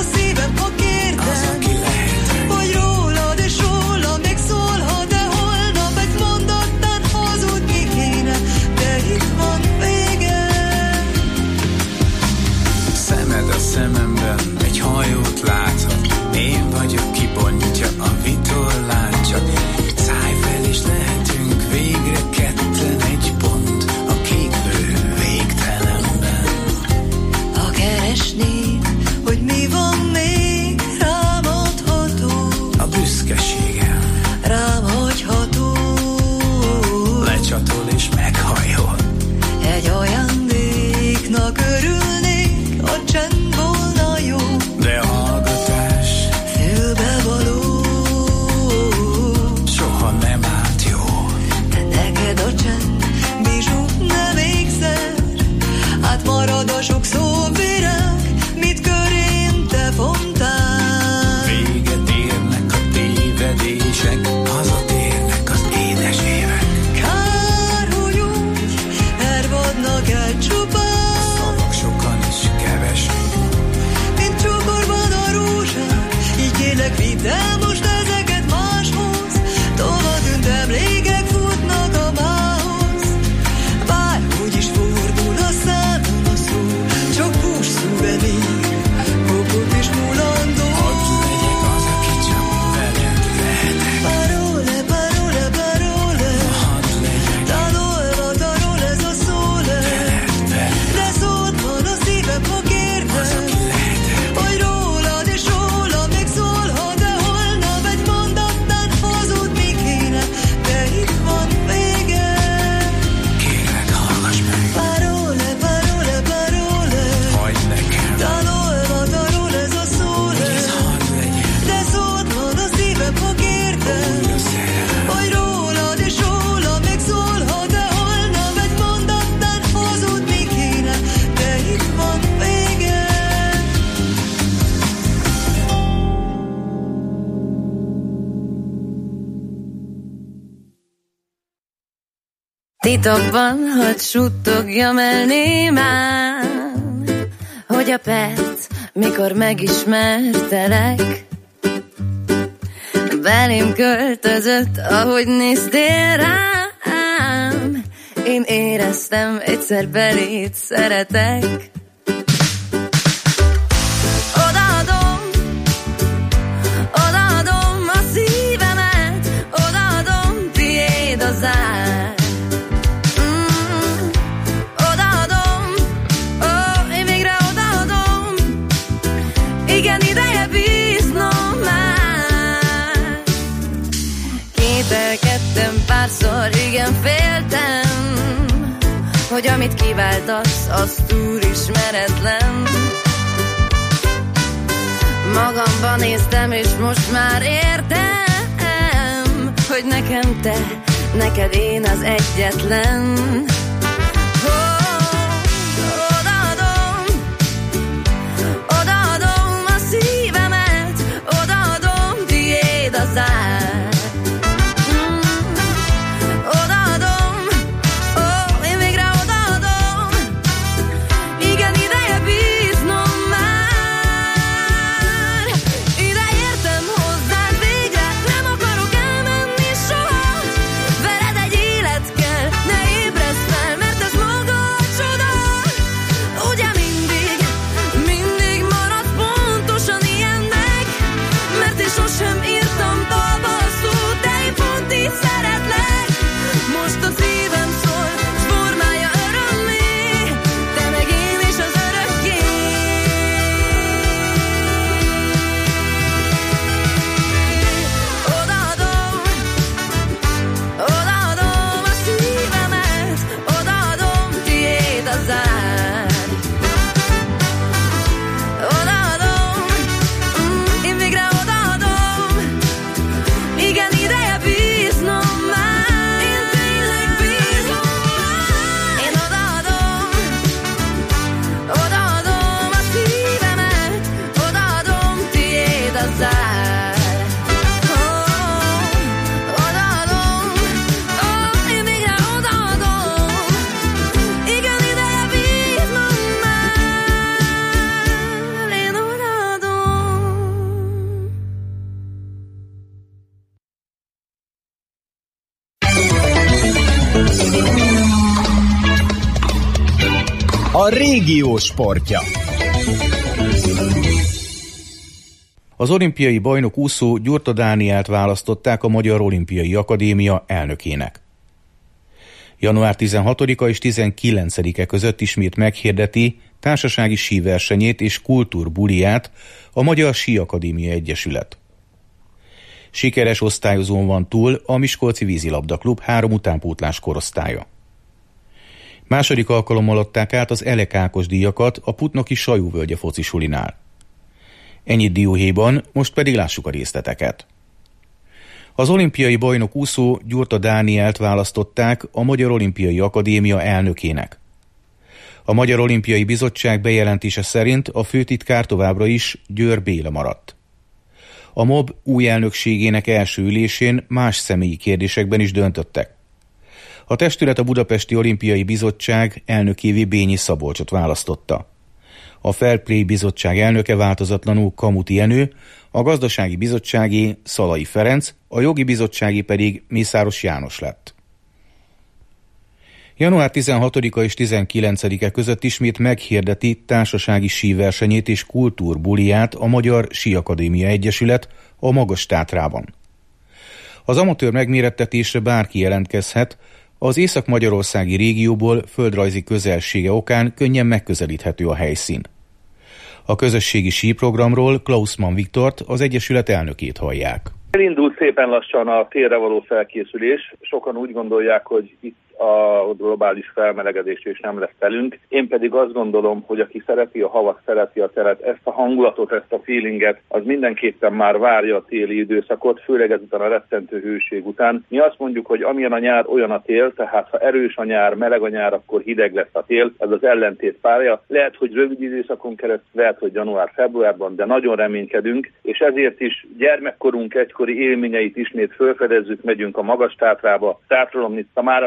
Hogy rólad és róla még szólhat, de holnap Titokban hadd suttogjam el némán, hogy a perc, mikor megismertelek, belém költözött, ahogy néztél rám. Én éreztem, egyszer beléd szeretek. Odaadom, odaadom a szívemet, odaadom, tiéd az ár. Mm, odaadom, ó, én végre odaadom. Igen, ideje bíznom már. Kételkedtem párszor, igen, féltem, hogy amit kiváltasz, az túl ismeretlen. Magamban néztem, és most már értem, hogy nekem te, neked én az egyetlen. Oh, odaadom, odaadom a szívemet, odaadom, tiéd az ár. A régió sportja. Az olimpiai bajnok úszó Gyurta Dánielt választották a Magyar Olimpiai Akadémia elnökének. január tizenhatodika és tizenkilencedike között ismét meghirdeti társasági síversenyét és kultúrbuliját a Magyar Síakadémia Egyesület. Sikeres osztályozón van túl a Miskolci Vízilabda Klub három utánpótlás korosztálya. Második alkalommal adták át az Elek Ákos díjakat a putnoki Sajúvölgye focisulinál. Ennyit dióhéjban, most pedig lássuk a részleteket. Az olimpiai bajnok úszó Gyurta Dánielt választották a Magyar Olimpiai Akadémia elnökének. A Magyar Olimpiai Bizottság bejelentése szerint a főtitkár továbbra is Győr Béla maradt. A MOB új elnökségének első ülésén más személyi kérdésekben is döntöttek. A testület a Budapesti Olimpiai Bizottság elnökévé Bényi Szabolcsot választotta. A Fair Play Bizottság elnöke változatlanul Kamuti Jenő, a Gazdasági Bizottságé Szalai Ferenc, a Jogi Bizottsági pedig Mészáros János lett. január tizenhatodika és tizenkilencedike között ismét meghirdeti társasági síversenyét és kultúrbuliját a Magyar Síakadémia Egyesület a Magas-Tátrában. Az amatőr megmérettetésre bárki jelentkezhet, az észak-magyarországi régióból földrajzi közelsége okán könnyen megközelíthető a helyszín. A közösségi síprogramról Klausmann Viktort, az Egyesület elnökét hallják. Elindult szépen lassan a térre való felkészülés. Sokan úgy gondolják, hogy itt a globális felmelegedés és nem lesz telünk. Én pedig azt gondolom, hogy aki szereti a havat, szereti a teret, ezt a hangulatot, ezt a feelinget, az mindenképpen már várja a téli időszakot, főleg ezután a rettentő hőség után. Mi azt mondjuk, hogy amilyen a nyár, olyan a tél, tehát ha erős a nyár, meleg a nyár, akkor hideg lesz a tél. Ez az ellentét párja. Lehet, hogy rövid időszakon keresztül, lehet, hogy január-februárban, de nagyon reménykedünk, és ezért is gyermekkorunk egykori élményeit ismét felfedezzük, megyünk a Magas-Tátrába. Tátralomnyitta már a negyedik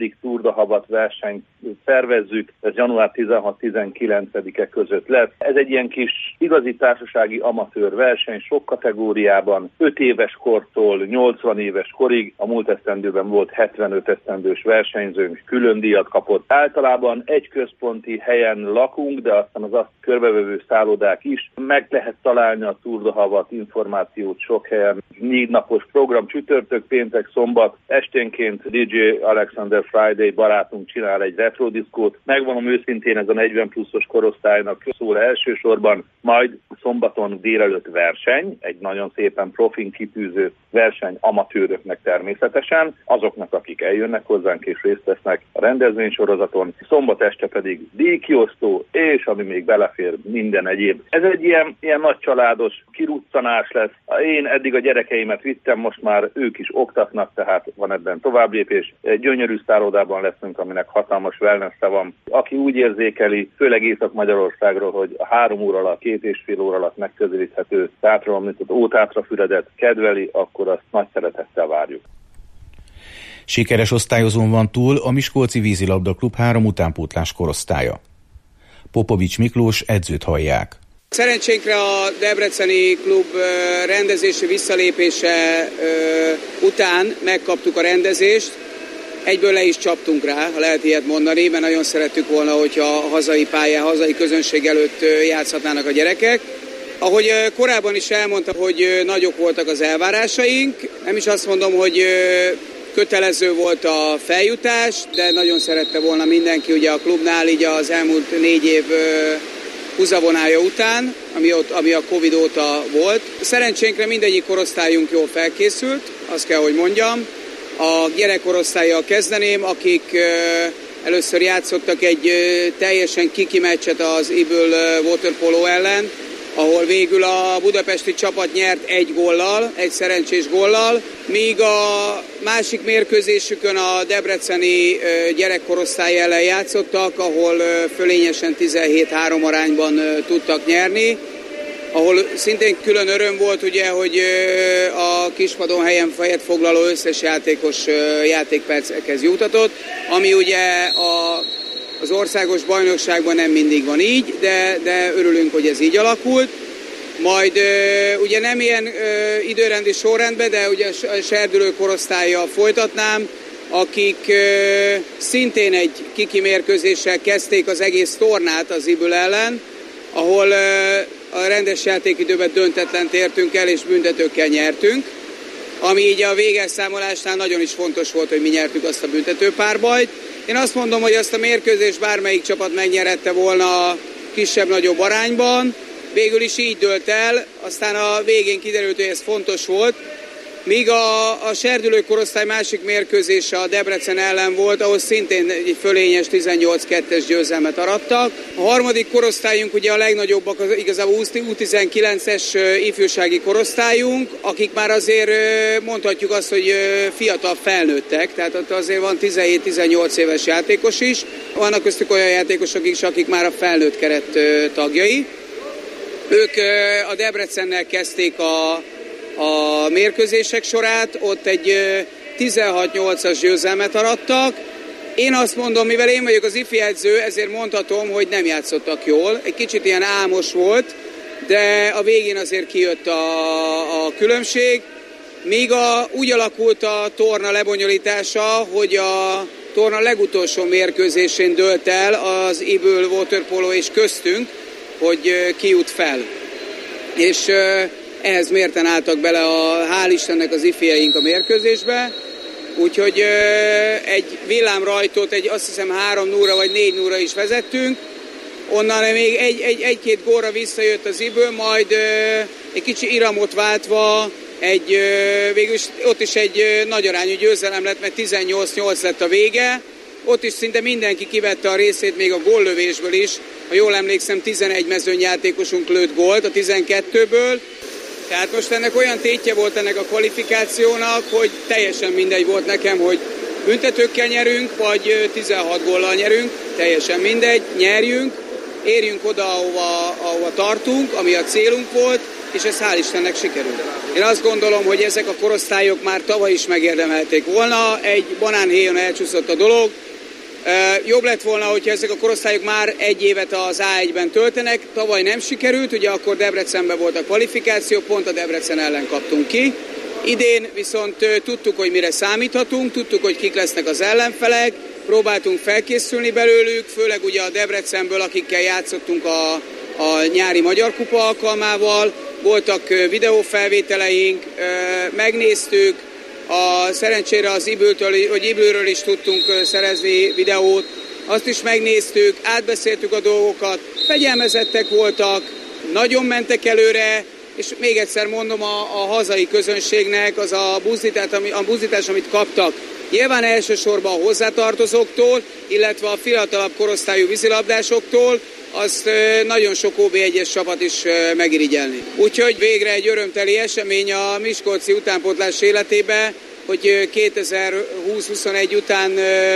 tizedik Tour de Havat versenyt szervezzük, ez január tizenhat-tizenkilencedike között lesz. Ez egy ilyen kis igazi társasági amatőr verseny, sok kategóriában, öt éves kortól nyolcvan éves korig, a múlt esztendőben volt hetvenöt esztendős versenyzőnk, külön díjat kapott. Általában egy központi helyen lakunk, de aztán az azt körbevevő szállodák is. Meg lehet találni a Tour de Havat információt sok helyen. Négy napos program, csütörtök, péntek, szombat, esténként dé dzsé Alexander Friday barátunk csinál egy retro diszkót. Megmondom őszintén, ez a negyven pluszos korosztálynak szól elsősorban, majd szombaton délelőtt verseny, egy nagyon szépen profin kitűző verseny amatőröknek természetesen, azoknak, akik eljönnek hozzánk és részt vesznek a rendezvénysorozaton, szombat este pedig díjkiosztó, és ami még belefér, minden egyéb. Ez egy ilyen, ilyen nagy családos kiruccanás lesz. Én eddig a gyerekeimet vittem, most már ők is oktatnak, tehát van ebben továbblépés. Egy gyönyörű szállodában leszünk, aminek hatalmas wellness-e van. Aki úgy érzékeli, főleg Észak-Magyarországról, hogy a három óra alatt, két és fél óra alatt megközelíthető Tátra, mint az Ótátrafüredet kedveli, akkor azt nagy szeretettel várjuk. Sikeres osztályozón van túl a Miskolci Vízilabda Klub három utánpótlás korosztálya. Popovics Miklós edzőt hallják. Szerencsénkre a debreceni klub rendezési visszalépése után megkaptuk a rendezést, egyből le is csaptunk rá, ha lehet ilyet mondani, mert nagyon szerettük volna, hogyha a hazai pályán, hazai közönség előtt játszhatnának a gyerekek. Ahogy korábban is elmondtam, hogy nagyok voltak az elvárásaink, nem is azt mondom, hogy kötelező volt a feljutás, de nagyon szerette volna mindenki ugye a klubnál így az elmúlt négy év húzavonája után, ami, ott, ami a Covid óta volt. Szerencsénkre mindegyik korosztályunk jól felkészült, azt kell, hogy mondjam. A gyerekkorosztállyal kezdeném, akik először játszottak egy teljesen kiki meccset az Ibül Waterpolo ellen, ahol végül a budapesti csapat nyert egy góllal, egy szerencsés góllal, míg a másik mérkőzésükön a debreceni gyerekkorosztály ellen játszottak, ahol fölényesen tizenhét három arányban tudtak nyerni, ahol szintén külön öröm volt, ugye, hogy a kispadon helyen fejet foglaló összes játékos játékpercekhez jutatott, ami ugye a Az országos bajnokságban nem mindig van így, de, de örülünk, hogy ez így alakult. Majd ugye nem ilyen időrendi sorrendben, de ugye a serdülő korosztállyal folytatnám, akik szintén egy kiki mérkőzéssel kezdték az egész tornát az Ibül ellen, ahol a rendes játékidőben döntetlent értünk el, és büntetőkkel nyertünk, ami így a végelszámolásnál nagyon is fontos volt, hogy mi nyertük azt a büntetőpárbajt. Én azt mondom, hogy azt a mérkőzést bármelyik csapat megnyerette volna kisebb-nagyobb arányban. Végül is így dőlt el, aztán a végén kiderült, hogy ez fontos volt. Míg a, a serdülő korosztály másik mérkőzése a Debrecen ellen volt, ahol szintén egy fölényes tizennyolc kettes győzelmet arattak. A harmadik korosztályunk ugye a legnagyobbak, az igazából U tizenkilences ifjúsági korosztályunk, akik már azért mondhatjuk azt, hogy fiatal felnőttek, tehát ott azért van tizenhét-tizennyolc éves játékos is. Vannak köztük olyan játékosok is, akik már a felnőtt keret tagjai. Ők a Debrecennel kezdték a a mérkőzések sorát, ott egy tizenhat nyolcas győzelmet arattak. Én azt mondom, mivel én vagyok az ifi edző, ezért mondhatom, hogy nem játszottak jól. Egy kicsit ilyen álmos volt, de a végén azért kijött a, a különbség. Míg a, úgy alakult a torna lebonyolítása, hogy a torna legutolsó mérkőzésén dőlt el az Ibül Waterpolo és köztünk, hogy ki jut fel. És ehhez mérten álltak bele, a, hál' Istennek az ifjeink a mérkőzésbe, úgyhogy ö, egy villámrajtot, egy, azt hiszem három nulla vagy négy nulla is vezettünk, onnan még egy, egy, egy-két gólra visszajött az Iből, majd ö, egy kicsi iramot váltva, egy, ö, végül ott is egy ö, nagy arányú győzelem lett, mert tizennyolc nyolc lett a vége, ott is szinte mindenki kivette a részét, még a góllövésből is, ha jól emlékszem, tizenegy mezőnyjátékosunk lőtt gólt a tizenkettőből, tehát most ennek olyan tétje volt ennek a kvalifikációnak, hogy teljesen mindegy volt nekem, hogy büntetőkkel nyerünk, vagy tizenhat góllal nyerünk, teljesen mindegy, nyerjünk, érjünk oda, ahova, ahova tartunk, ami a célunk volt, és ez hál' Istennek sikerült. Én azt gondolom, hogy ezek a korosztályok már tavaly is megérdemelték volna, egy banánhéjon elcsúszott a dolog. Jobb lett volna, hogyha ezek a korosztályok már egy évet az á egyben töltenek. Tavaly nem sikerült, ugye akkor Debrecenben volt a kvalifikáció, pont a Debrecen ellen kaptunk ki. Idén viszont tudtuk, hogy mire számíthatunk, tudtuk, hogy kik lesznek az ellenfelek, próbáltunk felkészülni belőlük, főleg ugye a Debrecenből, akikkel játszottunk a, a nyári Magyar Kupa alkalmával, voltak videófelvételeink, megnéztük, a, szerencsére az Ibültől, hogy Ibülről is tudtunk szerezni videót, azt is megnéztük, átbeszéltük a dolgokat, fegyelmezettek voltak, nagyon mentek előre, és még egyszer mondom, a, a hazai közönségnek az a buzdítás, ami, a buzdítás, amit kaptak, nyilván elsősorban a hozzátartozóktól, illetve a fiatalabb korosztályú vízilabdásoktól, azt nagyon sok ó bé egyes csapat is megirigyelni. Úgyhogy végre egy örömteli esemény a miskolci utánpótlás életébe, hogy kétezer-húsz-huszonegy után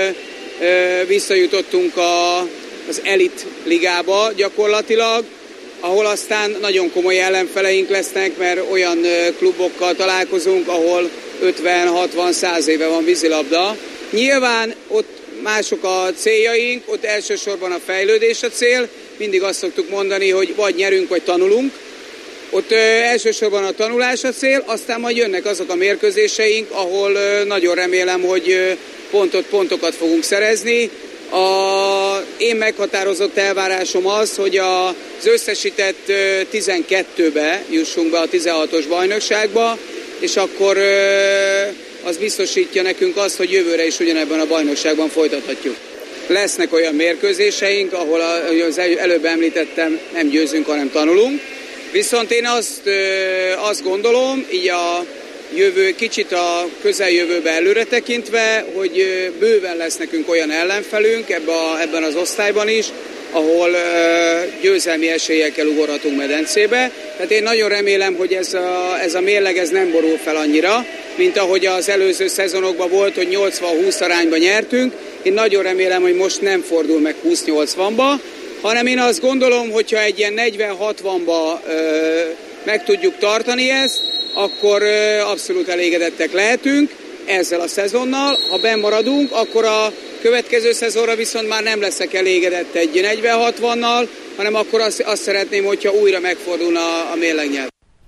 visszajutottunk a, az elit ligába gyakorlatilag, ahol aztán nagyon komoly ellenfeleink lesznek, mert olyan klubokkal találkozunk, ahol ötven-hatvan-száz éve van vízilabda. Nyilván ott mások a céljaink, ott elsősorban a fejlődés a cél, mindig azt szoktuk mondani, hogy vagy nyerünk, vagy tanulunk. Ott ö, elsősorban a tanulás a cél, aztán majd jönnek azok a mérkőzéseink, ahol ö, nagyon remélem, hogy ö, pontot, pontokat fogunk szerezni. A, én meghatározott elvárásom az, hogy a, az összesített ö, tizenkettőbe jussunk be a tizenhatos bajnokságba, és akkor ö, az biztosítja nekünk azt, hogy jövőre is ugyanebben a bajnokságban folytathatjuk. Lesznek olyan mérkőzéseink, ahol az előbb említettem, nem győzünk, hanem tanulunk. Viszont én azt, azt gondolom, így a jövő, kicsit a közeljövőbe előre tekintve, hogy bőven lesz nekünk olyan ellenfelünk ebbe a, ebben az osztályban is, ahol győzelmi esélyekkel ugorhatunk medencébe. Tehát én nagyon remélem, hogy ez a, ez a mérleg ez nem borul fel annyira, mint ahogy az előző szezonokban volt, hogy nyolcvan-húsz arányban nyertünk. Én nagyon remélem, hogy most nem fordul meg húsz-nyolcvanba, hanem én azt gondolom, hogyha egy ilyen negyven-hatvanba ö, meg tudjuk tartani ezt, akkor ö, abszolút elégedettek lehetünk ezzel a szezonnal. Ha benn maradunk, akkor a következő szezonra viszont már nem leszek elégedett egy negyven-hatvannal, hanem akkor azt, azt szeretném, hogyha újra megfordulna a, a mérlegnyelv.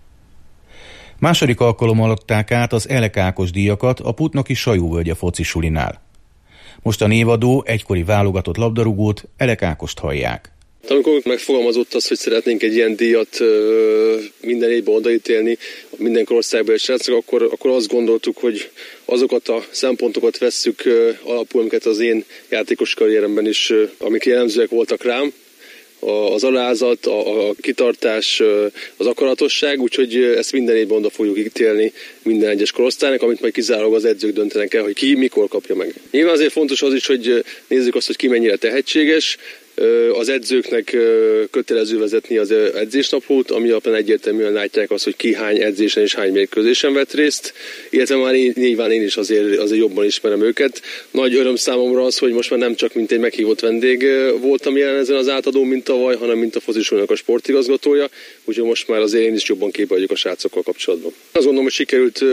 Második alkalommal adták át az Elek Ákos díjakat a putnoki Sajóvölgye focisulinál. Most a névadó, egykori válogatott labdarúgót, Elek Ákost hallják. Amikor megfogalmazott az, hogy szeretnénk egy ilyen díjat ö, minden évben odaítélni, minden korosztályban és srácok, akkor, akkor azt gondoltuk, hogy azokat a szempontokat vesszük ö, alapul, amiket az én játékos karrieremben is, ö, amik jellemzőek voltak rám, az alázat, a, a kitartás, az akaratosság, úgyhogy ezt minden évben oda fogjuk ítélni minden egyes korosztálynak, amit majd kizárólag az edzők döntenek el, hogy ki mikor kapja meg. Nyilván azért fontos az is, hogy nézzük azt, hogy ki mennyire tehetséges. Az edzőknek kötelező vezetni az edzésnaplót, ami alapján egyértelműen látják azt, hogy ki hány edzésen és hány mérkőzésen vett részt, illetve már én, nyilván én is azért, azért jobban ismerem őket. Nagy öröm számomra az, hogy most már nem csak mint egy meghívott vendég voltam jelen ezen az átadón, mint tavaly, hanem mint a focisulnak a sportigazgatója, úgyhogy most már azért én is jobban képbe vagyok a srácokkal kapcsolatban. Azt gondolom, hogy sikerült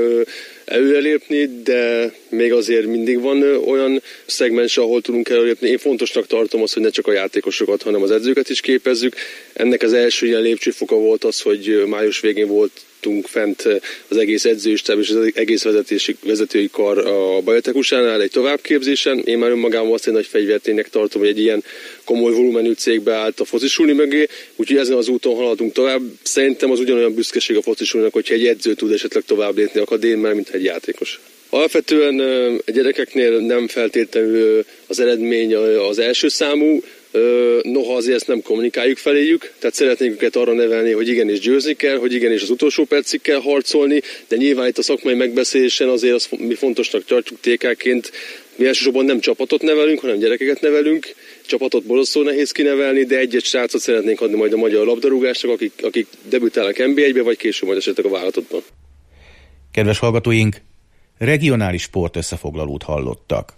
előrelépni, de még azért mindig van olyan szegmens, ahol tudunk előrelépni. Én fontosnak tartom azt, hogy ne csak a játékosokat, hanem az edzőket is képezzük. Ennek az első ilyen lépcsőfoka volt az, hogy május végén voltunk fent az egész edzőstáb és az egész vezetési, vezetői kar a Bajotekusánál egy továbbképzésen. Én már önmagában azt egy nagy fegyverténynek tartom, hogy egy ilyen komoly volumenű cégbe állt a focisulni mögé, úgyhogy ezen az úton haladunk tovább. Szerintem az ugyanolyan büszkeség a focisulnak, hogyha egy edző tud esetleg tovább lépni akadémián, mint egy játékos. Alapvetően a gyerekeknél nem feltétlenül az eredmény az első számú, noha azért ezt nem kommunikáljuk feléjük, tehát szeretnénk őket arra nevelni, hogy igenis győzni kell, hogy igenis az utolsó percig kell harcolni, de nyilván itt a szakmai megbeszélésen azért azt mi fontosnak tartjuk té ká-ként, mi elsősorban nem csapatot nevelünk, hanem gyerekeket nevelünk, csapatot borzasztó nehéz kinevelni, de egy-egy srácot szeretnénk adni majd a magyar labdarúgásnak, akik, akik debütálnak en bé egybe, vagy később majd esetleg a vállalatotban. Kedves hallgatóink, regionális sport összefoglalót hallottak.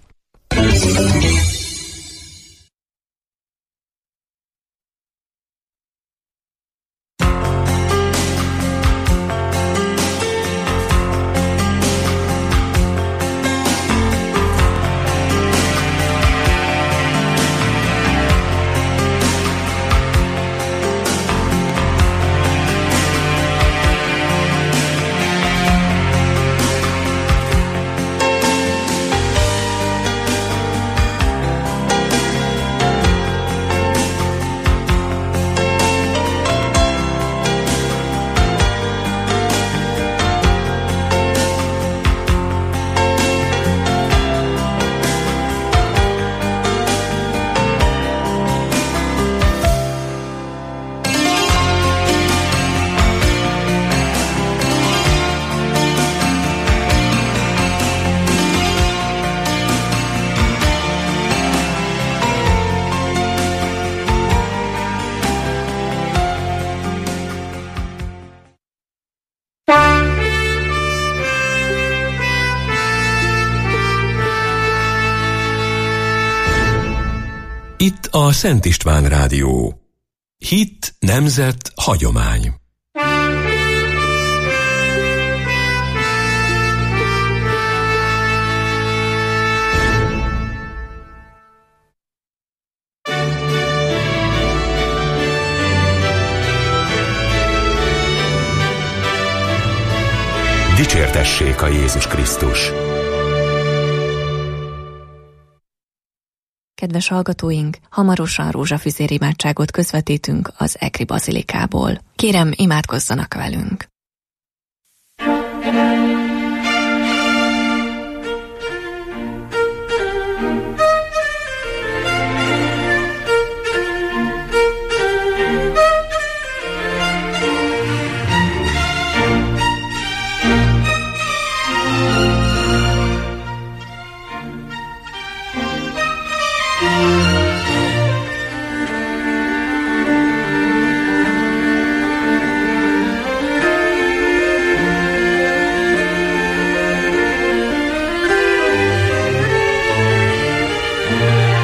Itt a Szent István Rádió. Hit, nemzet, hagyomány. Dicsértessék a Jézus Krisztus! Kedves hallgatóink, hamarosan rózsafüzér imádságot közvetítünk az Ekri Bazilikából. Kérem, imádkozzanak velünk! Thank you.